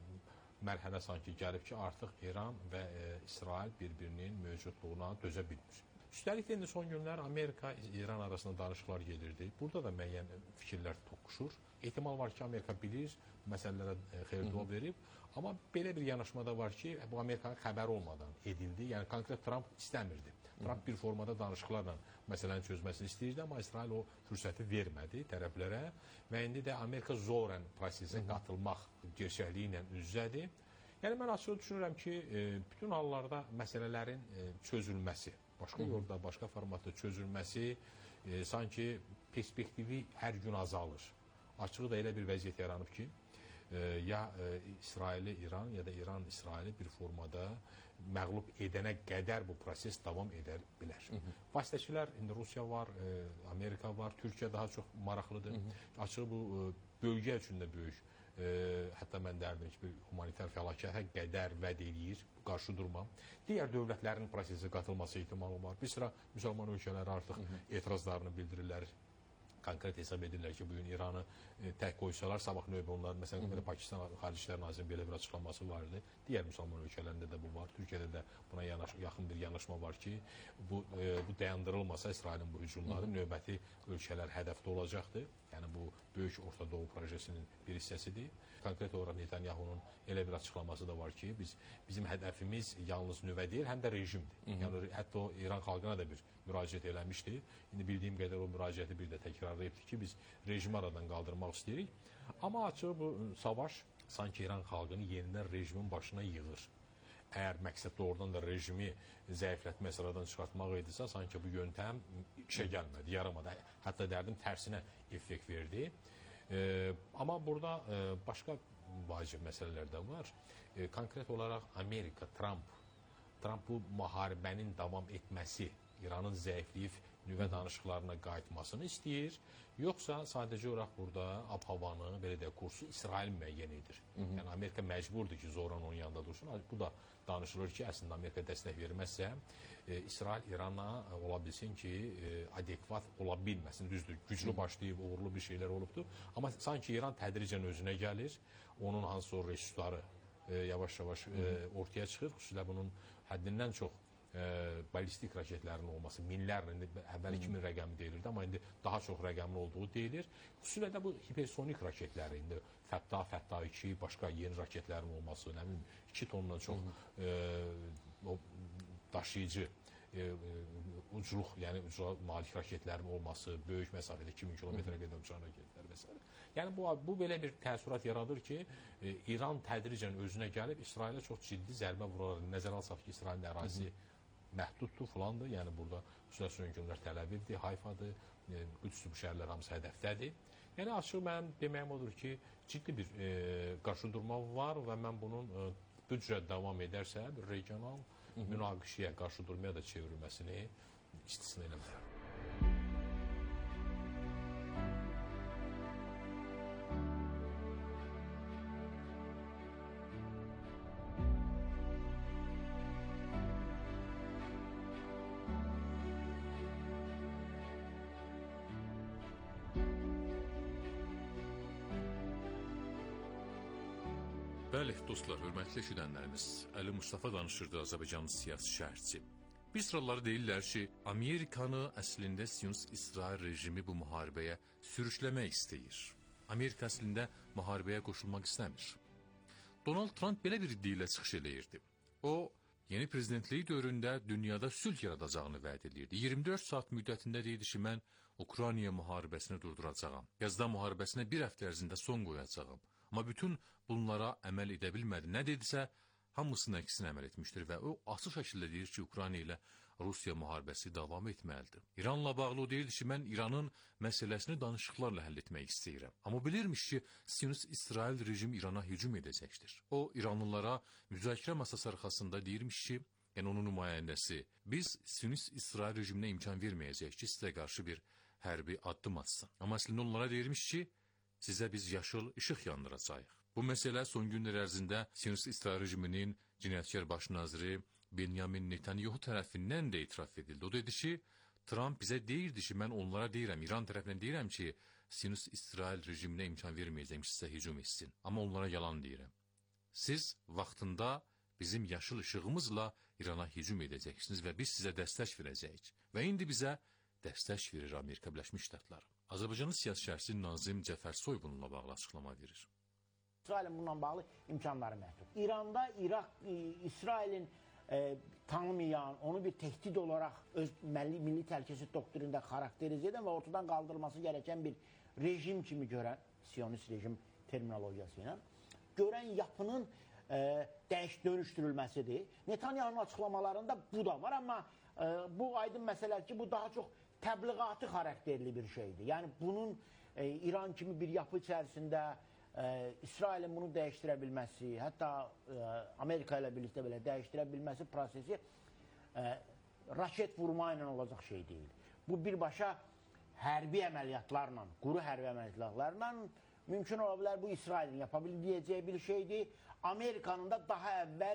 mərhələ sanki gəlib ki, artıq İran və İsrail bir-birinin mövcudluğuna dözə bilmir. Üstəlik də indi son günlər Amerika-İran arasında danışıqlar gedirdi. Burada da müəyyən fikirlər toqquşur. Ehtimal var ki, Amerika bilir, məsələlərə xeyir-dua verib. Amma belə bir yanaşmada var ki, bu Amerikanın xəbəri olmadan edildi. Yəni, konkret Trump istəmirdi. Trump bir formada danışıqlarla məsələni çözməsini istəyirdi, amma İsrail o fürsəti vermədi tərəflərə və indi də Amerika zorən prosesə qatılmaq gerçəkliyi ilə üz-üzədir. Yəni, mən açıq düşünürəm ki, bütün hallarda məsələlərin çözülməsi, başqa yolda, başqa formatda çözülməsi sanki perspektivi hər gün azalır. Açığı da elə bir vəziyyət yaranıb ki, ya İsraili İran, ya da İran İsraili bir formada məğlub edənə qədər bu proses davam edə bilər. Vasitəçilər, indi Rusiya var, Amerika var, Türkiyə daha çox maraqlıdır. Açığı bu bölgə üçün də böyük, hətta mən dərdim ki, bir humanitar fəlakətə qədər vəd eləyir, qarşı durmam. Digər dövlətlərin prosesə qatılması ehtimalı var. Bir sıra müsəlman ölkələri artıq etirazlarını bildirirlər. Konkret hesab edirlər ki, bugün İranı tək qoysalar, sabah növbə onlar, məsələn, Pakistan Xarici İşlər Nazirinin belə bir açıqlaması var idi. Digər müsəlman ölkələrində də bu var. Türkiyədə də buna yaxın bir yanaşma var ki, bu dayandırılmasa İsrailin bu hücumları növbəti ölkələr hədəfdə olacaqdır. Yəni, bu Böyük Orta Doğu projesinin bir hissəsidir. Konkret olaraq Netanyahunun elə bir açıqlaması da var ki, bizim hədəfimiz yalnız nüvə deyil, həm də rejimdir. Yəni, hətta o İran xalqına da bir müraciət eləmişdi. İndi bildiyim qədər o müraciəti bir də təkrarlayıbdır ki, biz rejimi aradan qaldırmaq istəyirik. Amma açıq bu savaş sanki İran xalqını yenidən rejimin başına yığır. əgər məqsəd doğrudan da rejimi zəiflətmək, sıradan çıxartmaq idisə, sanki bu yöntəm işə gəlmədi, yaramadı. Hətta dərdim tərsinə effekt verdi. Amma burada başqa vacib məsələlər də var. Konkret olaraq Amerika, Trump bu müharibənin davam etməsi, İranın zəifləyib nüvə danışıqlarına qayıtmasını istəyir, yoxsa sadəcə olaraq burada ab-havanı, belə deyək, kursu İsrail müəyyən edir. Yəni Amerika məcburdur ki, zorla onun yanında dursun. Bu da danışılır ki, əslində Amerika dəstək verməzsə, İsrail İrana ola bilsin ki, adekvat ola bilməsin. Düzdür, güclü başlayıb, uğurlu bir şeylər olubdur. Amma sanki İran tədricən özünə gəlir, onun hansı o resursları yavaş-yavaş ortaya çıxır. Xüsusilə bunun həddindən çox balistik raketlərin olması, minlərlə, əvvəl 2000 rəqəmi deyilirdi, amma indi daha çox rəqəmin olduğu deyilir. Xüsusilə də bu hipersonik raketləri, indi Fətta 2, başqa yeni raketlərin olması, nə bilim, 2 tondan çox daşıyıcı ucluq, yəni ucluğa malik raketlərin olması, böyük məsafədə 2000 kilometrə qədər uçan raketlər və s. Yəni bu belə bir təəssürat yaradır ki, İran tədricən özünə gəlib İsrailə çox ciddi zərbə vurarlar. Nəzərə alsaq ki, İsrailin ərazisi məhduddur filandır. Yəni burada xüsusilə son günlər Təl-Əvivdir, Hayfadır, Qüdsdür, bu şəhərlər hamısı hədəfdədir. Yəni açıq mənim deməyim odur ki, ciddi bir qarşıdurma var və mən bunun bu cürə davam edərsə bir regional münaqişəyə, qarşıdurmaya da çevrilməsini istisna eləmirəm. Bəli, dostlar, hörmətli eşidənlərimiz, Əli Mustafa danışırdı, Azərbaycanın siyasi şərhçi. Bir sıraları deyirlər ki, Amerikanı əslində Siyonist-İsrail rejimi bu müharibəyə sürüşləmək istəyir. Amerika əslində müharibəyə qoşulmaq istəmir. Donald Trump belə bir iddia ilə çıxış eləyirdi. O, yeni prezidentliyi dövründə dünyada sülh yaradacağını vəd edirdi. 24 saat müddətində deyirdi ki, mən Ukrayna müharibəsini durduracağam. Qəzza müharibəsinə bir həftə ərzində son qoyacağam. Amma bütün bunlara əməl edə bilmədi. Nə dedisə, hamısının əksinə əməl etmişdir və o açıq şəkildə deyir ki, Ukrayna ilə Rusiya müharibəsi davam etməlidir. İranla bağlı o deyirdi ki, mən İranın məsələsini danışıqlarla həll etmək istəyirəm. Amma bilirmiş ki, Siyonist-İsrail rejimi İrana hücum edəcəkdir. O, İranlılara müzakirə masası arxasında deyirmiş ki, yəni onun nümayəndəsi, biz Siyonist-İsrail rejiminə imkan verməyəcək ki, sizə qarşı bir hərbi addım atsın. Amma əslində onlara deyirmiş ki, sizə biz yaşıl işıq yandıracağıq. Bu məsələ son günlər ərzində Siyonist-İsrail rejiminin cinayətkar baş naziri Benyamin Netanyahu tərəfindən də etiraf edildi. O dedi ki, Trump bizə deyirdi ki, mən onlara deyirəm, İran tərəfindən deyirəm ki, Siyonist-İsrail rejiminə imkan verməyəcəm ki, sizə hücum etsin. Amma onlara yalan deyirəm. Siz vaxtında bizim yaşıl işığımızla İrana hücum edəcəksiniz və biz sizə dəstək verəcəyik. Və indi bizə dəstək verir Amerika Birləşmiş Ştatları. Azərbaycanın siyasi şərhçisi Nazim Cəfərsoy bununla bağlı açıqlama verir. İsrailin bununla bağlı imkanları məhdud. İranda İsrailin tanımayan, onu bir tehdit olaraq öz milli təhlükəsizlik doktrində xarakterize edən və ortadan qaldırılması gereken bir rejim kimi görən, Siyonist rejim terminologiyası ilə, görən yapının dönüşdürülməsidir. Netanyahu'nun açıqlamalarında bu da var, amma bu aydın məsələdir ki, bu daha çox təbliğatı xarakterli bir şeydir. Yəni bunun İran kimi bir yapı içərisində İsrailin bunu dəyişdirə bilməsi, hətta Amerika ilə birlikdə belə dəyişdirə bilməsi prosesi raket vurma ilə olacaq şey deyil. Bu birbaşa hərbi əməliyyatlarla, quru hərbi əməliyyatlarla mümkün ola bilər. Bu İsrailin yapabiləcəyi bir şeydir. Amerikanın da daha əvvəl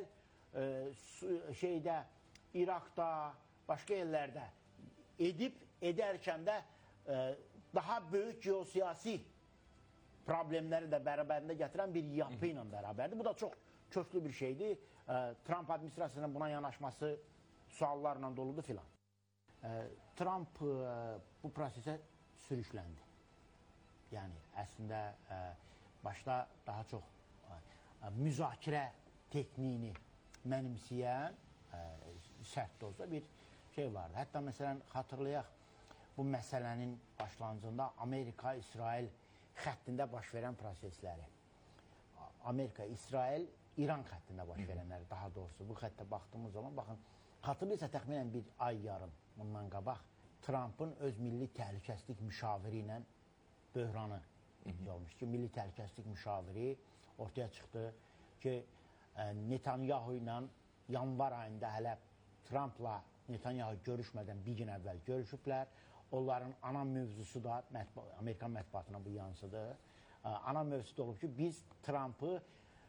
İraqda, başqa yerlərdə edərkən də daha böyük geosiyasi problemləri də bərabərində gətirən bir yapı ilə bərabərdir. Bu da çox köklü bir şeydir. Trump administrasiyasının buna yanaşması suallarla doludur filan. Trump bu prosesə sürüşləndi. Yəni, əslində, başda daha çox müzakirə tekniğini mənimsəyən, sərt də olsa bir şey vardı. Hətta məsələn, xatırlayaq, bu məsələnin başlanğıcında Amerika-İsrail xəttində baş verən prosesləri. Amerika-İsrail İran xəttində baş verənləri daha doğrusu bu xəttə baxdığımız zaman baxın, hatırlayırsa təxminən bir ay yarım bundan qabaq Trumpın öz milli təhlükəsizlik müşaviri ilə böhranı olmuş ki, milli təhlükəsizlik müşaviri ortaya çıxdı ki, Netanyahu ilə yanvar ayında hələ Trumpla Netanyahu görüşmədən bir gün əvvəl görüşüblər. Onların ana mövzusu da Amerikan mətbuatına bu yansıdı. Ana mövzusu da olub ki, biz Trumpı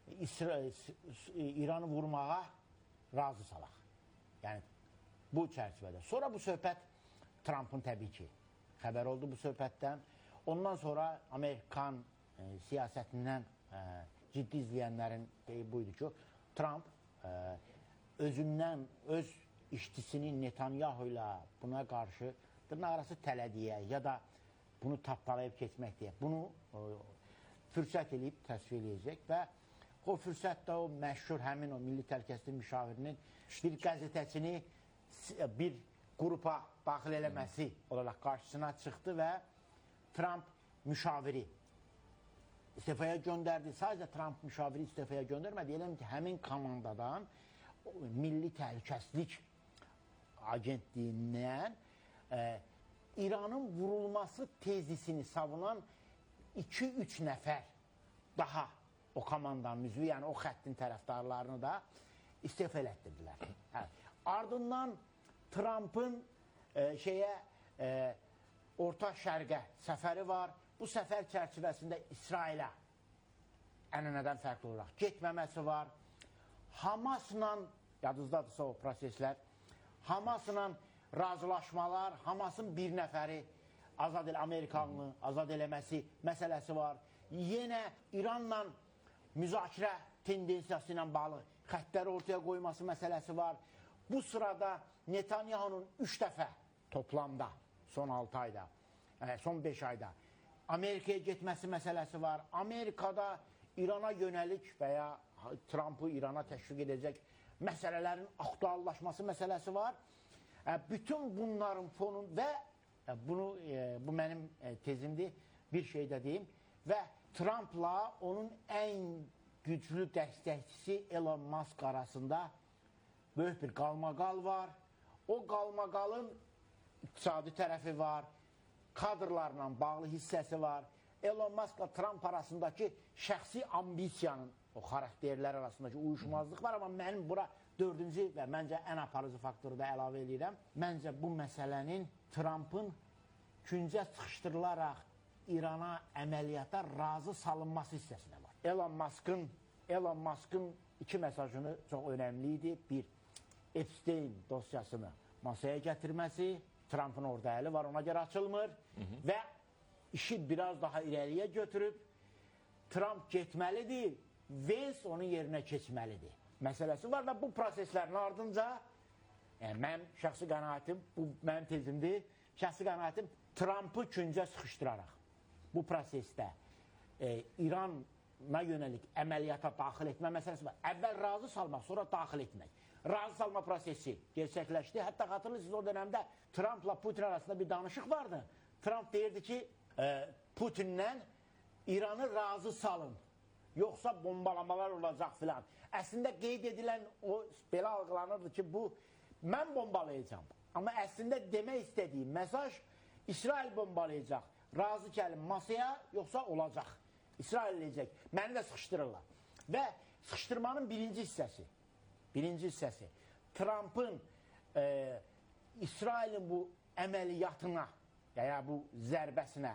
İranı vurmağa razı salaq. Yəni, bu çərçivədə. Sonra bu söhbət Trumpın təbii ki, xəbər oldu bu söhbətdən. Ondan sonra Amerikan siyasətindən ciddi izləyənlərin deyi buydu ki, Trump özündən, öz işçisini Netanyahu ilə buna qarşı dırnaqarası tələdiyə ya da bunu tapdalayıb keçmək deyə bunu fürsət eləyib təsvir eləyəcək və o fürsətdə o məşhur həmin o milli təhlükəsizlik müşavirinin bir qəzetəçini bir qrupa daxil eləməsi olaraq qarşısına çıxdı və Trump müşaviri istifaya göndərdi. Sadəcə Trump müşaviri istifaya göndərmədi. Eləm ki, həmin komandadan milli təhlükəsizlik agentliyindən İranın vurulması tezisini savunan 2-3 nəfər daha o komandanın üzvü, yəni o xəttin tərəfdarlarını da istifa elətdirdilər. Ardından Trumpın Orta Şərqə səfəri var. Bu səfər çərçivəsində İsrailə ənənədən fərqli olaraq getməməsi var. Hamasla, yadınızdadırsa o proseslər, Hamasla razılaşmalar, Hamasın bir nəfəri azad Amerikanlı azad eləməsi məsələsi var. Yenə İranla müzakirə tendensiyası ilə bağlı xəttləri ortaya qoyması məsələsi var. Bu sırada Netanyahunun 3 dəfə toplamda son 6 ayda, son 5 ayda Amerikaya getməsi məsələsi var. Amerikada İrana yönəlik və ya Trump'ı İrana təşviq edəcək məsələlərin aktuallaşması məsələsi var. Bütün bunların fonu və bu mənim tezimdir, bir şey də deyim və Trump'la onun ən güclü dəstəkçisi Elon Musk arasında böyük bir qalmaqal var. O qalmaqalın iqtisadi tərəfi var, kadrlarla bağlı hissəsi var. Elon Musk'la Trump arasındakı şəxsi ambisiyanın, o xarakterlər arasındakı uyuşmazlıq var. Amma mənim bura dördüncü və məncə ən aparıcı faktoru da əlavə edirəm. Məncə bu məsələnin Trump'ın küncə sıxışdırılaraq İrana əməliyyata razı salınması hissəsi də var. Elon Musk'ın iki mesajını çox önəmli idi. Bir, Epstein dosyasını masaya gətirməsi, Trump'ın orada əli var, ona görə açılmır və işi biraz daha irəliyə götürüb Trump getməlidir, Vance onun yerinə keçməlidir məsələsi var və bu proseslərin ardınca mənim şəxsi qənaətim, bu mənim tezimdir, şəxsi qənaətim Trump'ı küncə sıxışdıraraq bu prosesdə İrana yönəlik əməliyyata daxil etmə məsələsi var. Əvvəl razı salmaq, sonra daxil etmək. Razı salma prosesi gerçəkləşdi. Hətta xatırlıyorsunuz o dönemdə Trump'la Putin arasında bir danışıq vardı. Trump deyirdi ki, Putin'lə İran'ı razı salın. Yoxsa bombalamalar olacaq filan. Əslində qeyd edilən o belə algılanırdı ki, bu mən bombalayacağım. Amma əslində demək istədiyim mesaj İsrail bombalayacaq. Razı gəlin masaya, yoxsa olacaq. İsrail eləyəcək. Məni də sıxışdırırlar. Və sıxışdırmanın birinci hissəsi Trump'ın İsrailin bu əməliyyatına ya bu zərbəsinə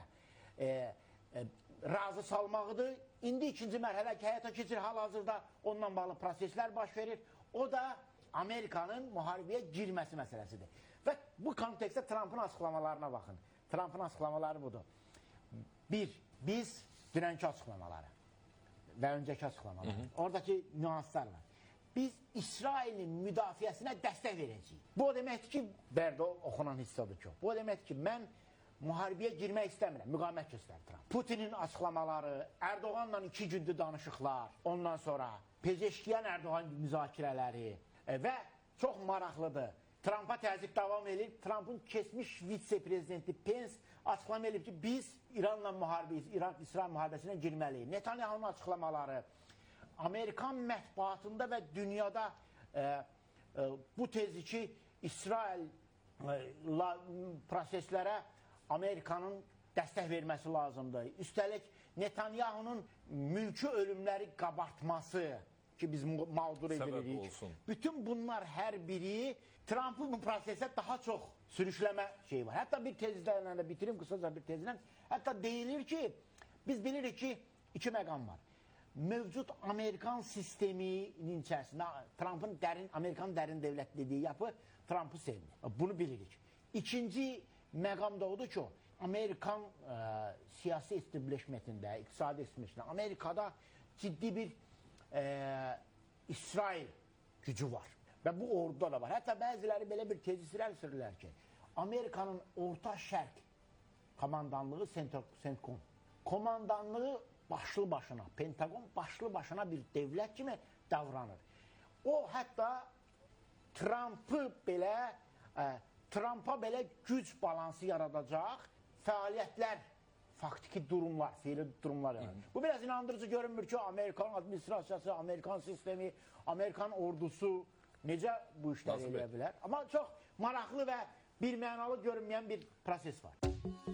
razı salmağıdır. İndi ikinci mərhələ ki, həyata keçir, hal-hazırda onunla bağlı proseslər baş verir. O da Amerikanın müharibəyə girməsi məsələsidir. Və bu kontekstdə Trump'ın açıqlamalarına baxın. Trump'ın açıqlamaları budur. Biz dünənki açıqlamaları və öncəki açıqlamaları, oradakı nüanslar var. Biz İsrailin müdafiəsinə dəstək verəcəyik. Bu o deməkdir ki, bərdə oxunan hissədir ki, bu o deməkdir ki, mən müharibəyə girmək istəmirəm, müqamət göstərirəm. Putinin açıqlamaları, Erdoğanla 2 gündür danışıqlar, ondan sonra Pezeşkiyan Erdoğan müzakirələri və çox maraqlıdır. Trump'a təzyiq davam edir. Trump'ın keçmiş vitse-prezidenti Pence açıqlama edib ki, biz İranla müharibəyiz, İran-İsrail müharibəsinə girməliyik. Netanyahunun açıqlamaları, Amerikan mətbuatında və dünyada bu teziki İsrail proseslərə Amerikanın dəstək verməsi lazımdır. Üstəlik Netanyahunun mülki ölümləri qabartması ki biz mağdur edirik. Bütün bunlar hər biri Trump'ı bu prosesə daha çox sürüşləmə şeyi var. Hətta bir tezlərlə bitirim, qısaca bir tezlə. Hətta deyilir ki, biz bilirik ki, iki məqam var. Mövcud Amerikan sisteminin içərisində Trump'ın Amerikan dərin dövlət dediyi yapı Trump'ı sevmir. Bunu bilirik. İkinci məqam da odur ki, Amerikan siyasi establishmentində, iqtisadi establishmentində Amerikada ciddi bir İsrail gücü var. Və bu orduda da var. Hətta bəziləri belə bir tezis irəli sürürlər ki, Amerikanın Orta Şərq komandanlığı CENTCOM komandanlığı başlı başına, Pentagon başlı başına bir dövlət kimi davranır. O hətta Trump'a belə güc balansı yaradacaq fəaliyyətlər, faktiki durumlar, fiili durumlar yaradacaq. Bu biraz inandırıcı görünmür ki, Amerikan administrasiyası, Amerikan sistemi, Amerikan ordusu necə bu işləri eləyə bilər. Amma çox maraqlı və bir mənalı görünməyən bir proses var.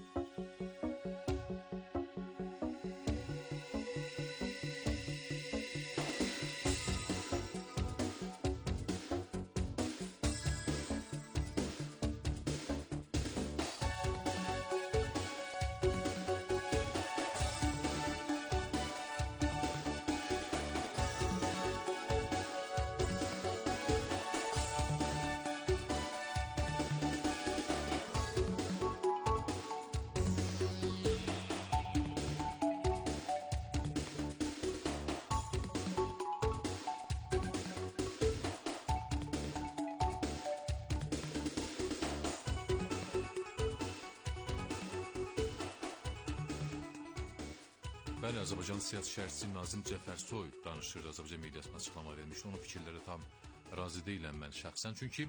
Bəli, Azərbaycan siyasi şərhçisi Nazim Cəfərsoy danışır, Azərbaycan mediasına açıqlama vermişdi. Onun fikirləri tam razı deyiləm mən şəxsən. Çünki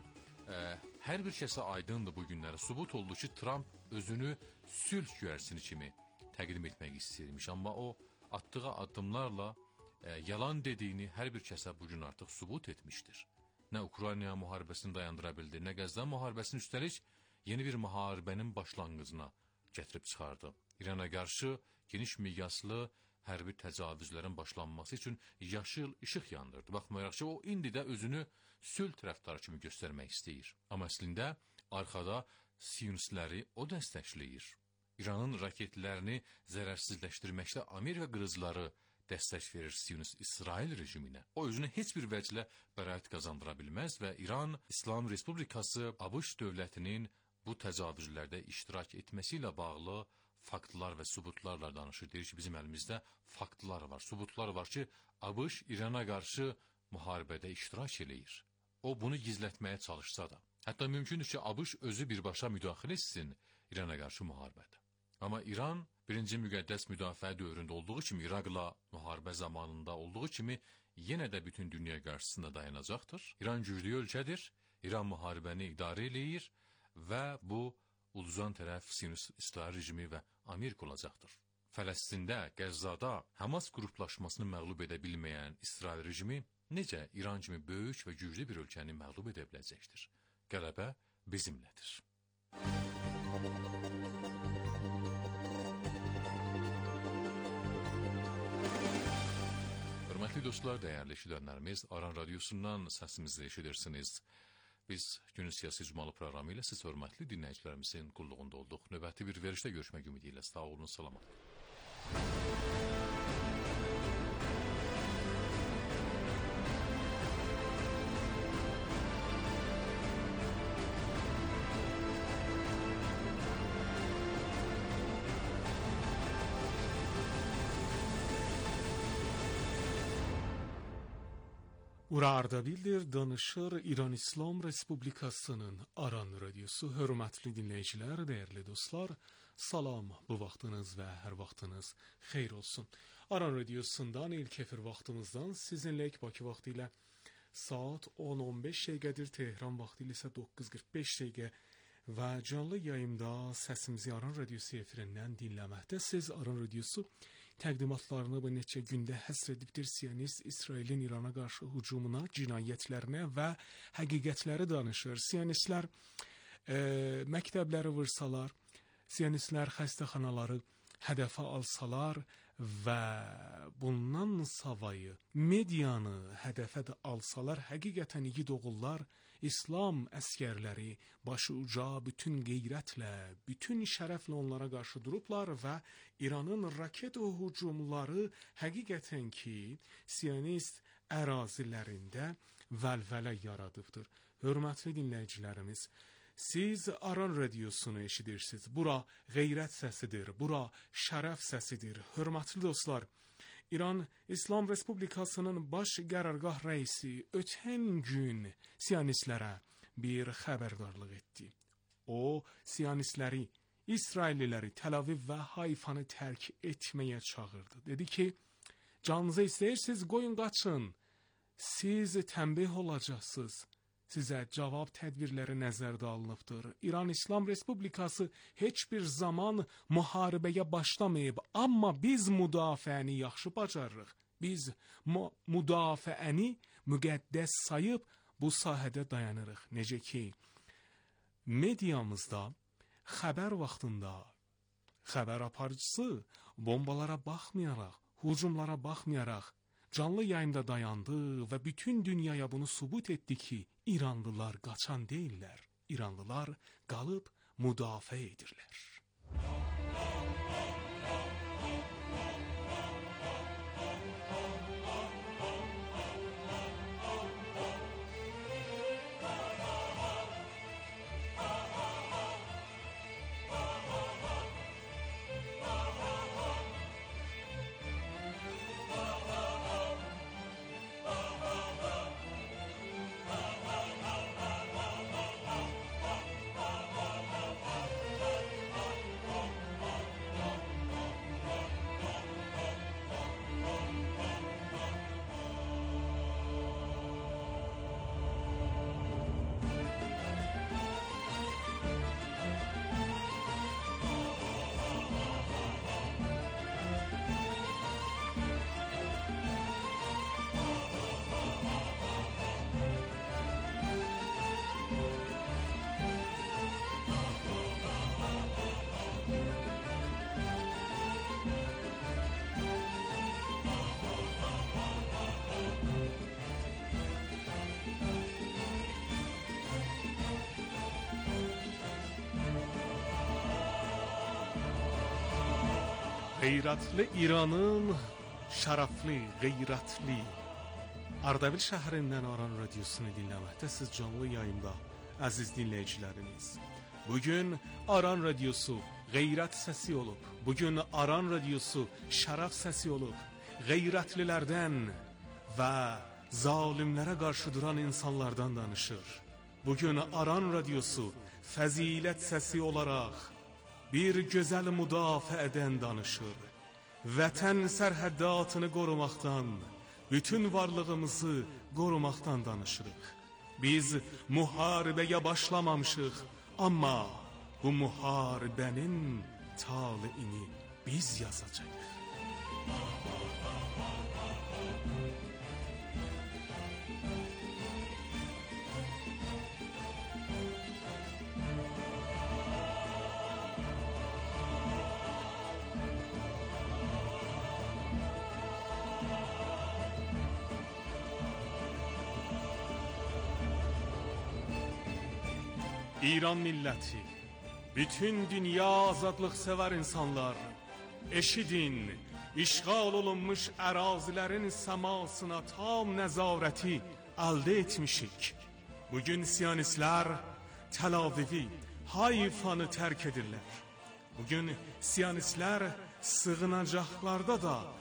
hər bir kəsə aydındır bu günlərə. Subut oldu ki, Trump özünü sülh güvərsini kimi təqdim etmək istəyirmiş. Amma o atdığı addımlarla yalan dediyini hər bir kəsə bugün artıq subut etmişdir. Nə Ukrayna müharibəsini dayandıra bildi, nə Qəzza müharibəsini, üstəlik yeni bir müharibənin başlanğıcına gətirib çıxardı. İrana qarşı geniş miqyaslı hərbi təcavüzlərin başlanması üçün yaşıl işıq yandırdı. Baxmayaraq ki, o indi də özünü sülh tərəfdarı kimi göstərmək istəyir. Amma əslində arxada siyonistləri o dəstəkləyir. İranın raketlərini zərərsizləşdirməkdə Amerika qırıcıları dəstək verir siyonist İsrail rejiminə. O özünü heç bir vəclə bəraət qazandıra bilməz və İran İslam Respublikası ABŞ dövlətinin bu təcavüzlərdə iştirak etməsi ilə bağlı faktlar və subutlarla danışır. Deyir ki, bizim əlimizdə faktlar var, subutlar var ki, ABŞ İrana qarşı müharibədə iştirak eləyir. O bunu gizlətməyə çalışsa da. Hətta mümkündür ki, ABŞ özü birbaşa müdaxilə etsin İrana qarşı müharibədə. Amma İran birinci müqəddəs müdafiə dövründə olduğu kimi, İraqla müharibə zamanında olduğu kimi yenə də bütün dünya qarşısında dayanacaqdır. İran güclü ölkədir, İran müharibəni idarə eləyir və bu uduzan tərəf Siyonist İsrail rejimi və Amerika olacaqdır. Fələstində, Qəzzada Hamas qruplaşmasını məğlub edə bilməyən İsrail rejimi necə İran kimi böyük və güclü bir ölkəni məğlub edə biləcəkdir? Qələbə bizimlədir. Hörmətli dostlar, dəyərli eşidənlərimiz, Aran Radyosundan səsimizi eşidirsiniz. Biz günün siyasi icmalı proqramı ilə siz hörmətli dinləyicilərimizin qulluğunda olduq. Növbəti bir verişdə görüşmək ümidi ilə sağ olun, salamat. Ura Ardabildir, danışır İran İslam Respublikasının Aran Radyosu. Hörmətli dinləyicilər, dəyərli dostlar, salam, bu vaxtınız və hər vaxtınız xeyr olsun. Aran Radyosundan ilk efir vaxtımızdan sizinlə Bakı vaxtı ilə saat 10:15 dəqiqədir, Tehran vaxtı ilə isə 9:45 dəqiqə və canlı yayımda səsimizi Aran Radyosu efirindən dinləməkdəsiz. Aran Radyosu təqdimatlarını bu neçə gündə həsr edibdir. Siyonist İsrailin İrana qarşı hücumuna, cinayətlərinə və həqiqətləri danışır. Siyonistlər məktəbləri vursalar, siyonistlər xəstəxanaları hədəfə alsalar və bundan savayı medianı hədəfə də alsalar, həqiqətən igid oğullar, İslam əskərləri başı uca, bütün qeyrətlə, bütün şərəflə onlara qarşı durublar və İranın raket hücumları həqiqətən ki, siyonist ərazilərində vəlvələ yaradıbdır. Hörmətli dinləyicilərimiz, siz Aran radiosunu eşidirsiniz. Bura qeyrət səsidir, bura şərəf səsidir. Hörmətli dostlar, İran İslam Respublikasının baş qərargah rəisi ötən gün siyonistlərə bir xəbərdarlıq etdi. O, siyonistləri, İsrailliləri Tel Aviv və Hayfanı tərk etməyə çağırdı. Dedi ki, canınızı istəyirsiniz, qoyun qaçın. Siz tənbih olacaqsınız. Sizə cavab tədbirləri nəzərdə alınıbdır. İran İslam Respublikası heç bir zaman müharibəyə başlamayıb, amma biz müdafiəni yaxşı bacarırıq. Biz müdafiəni müqəddəs sayıb bu sahədə dayanırıq. Necə ki, mediamızda xəbər vaxtında xəbər aparıcısı bombalara baxmayaraq, hücumlara baxmayaraq canlı yayında dayandı və bütün dünyaya bunu sübut etdi ki, İranlılar qaçan deyirlər, İranlılar qalıb müdafiə edirlər. Qeyrətli İranın şərəfli, qeyrətli Ardabil şəhərindən Aran radiosunu dinləməkdəsiz canlı yayında, əziz dinləyicilərimiz. Bugün Aran radiosu qeyrət səsi olub. Bugün Aran radiosu şərəf səsi olub. Qeyrətlilərdən və zalimlərə qarşı duran insanlardan danışır. Bugün Aran radiosu fəzilət səsi olaraq bir gözəl müdafiədən danışır. Vətən sərhəddatını qorumaqdan, bütün varlığımızı qorumaqdan danışırıq. Biz müharibəyə başlamamışıq, amma bu müharibənin taleyini biz yazacağıq. İran milləti, bütün dünya azadlıq sevər insanlar, eşidin, işğal olunmuş ərazilərin səmasına tam nəzarəti əldə etmişik. Bugün siyonistlər Tel Avivi, Hayfanı tərk edirlər. Bugün siyonistlər sığınacaqlarda da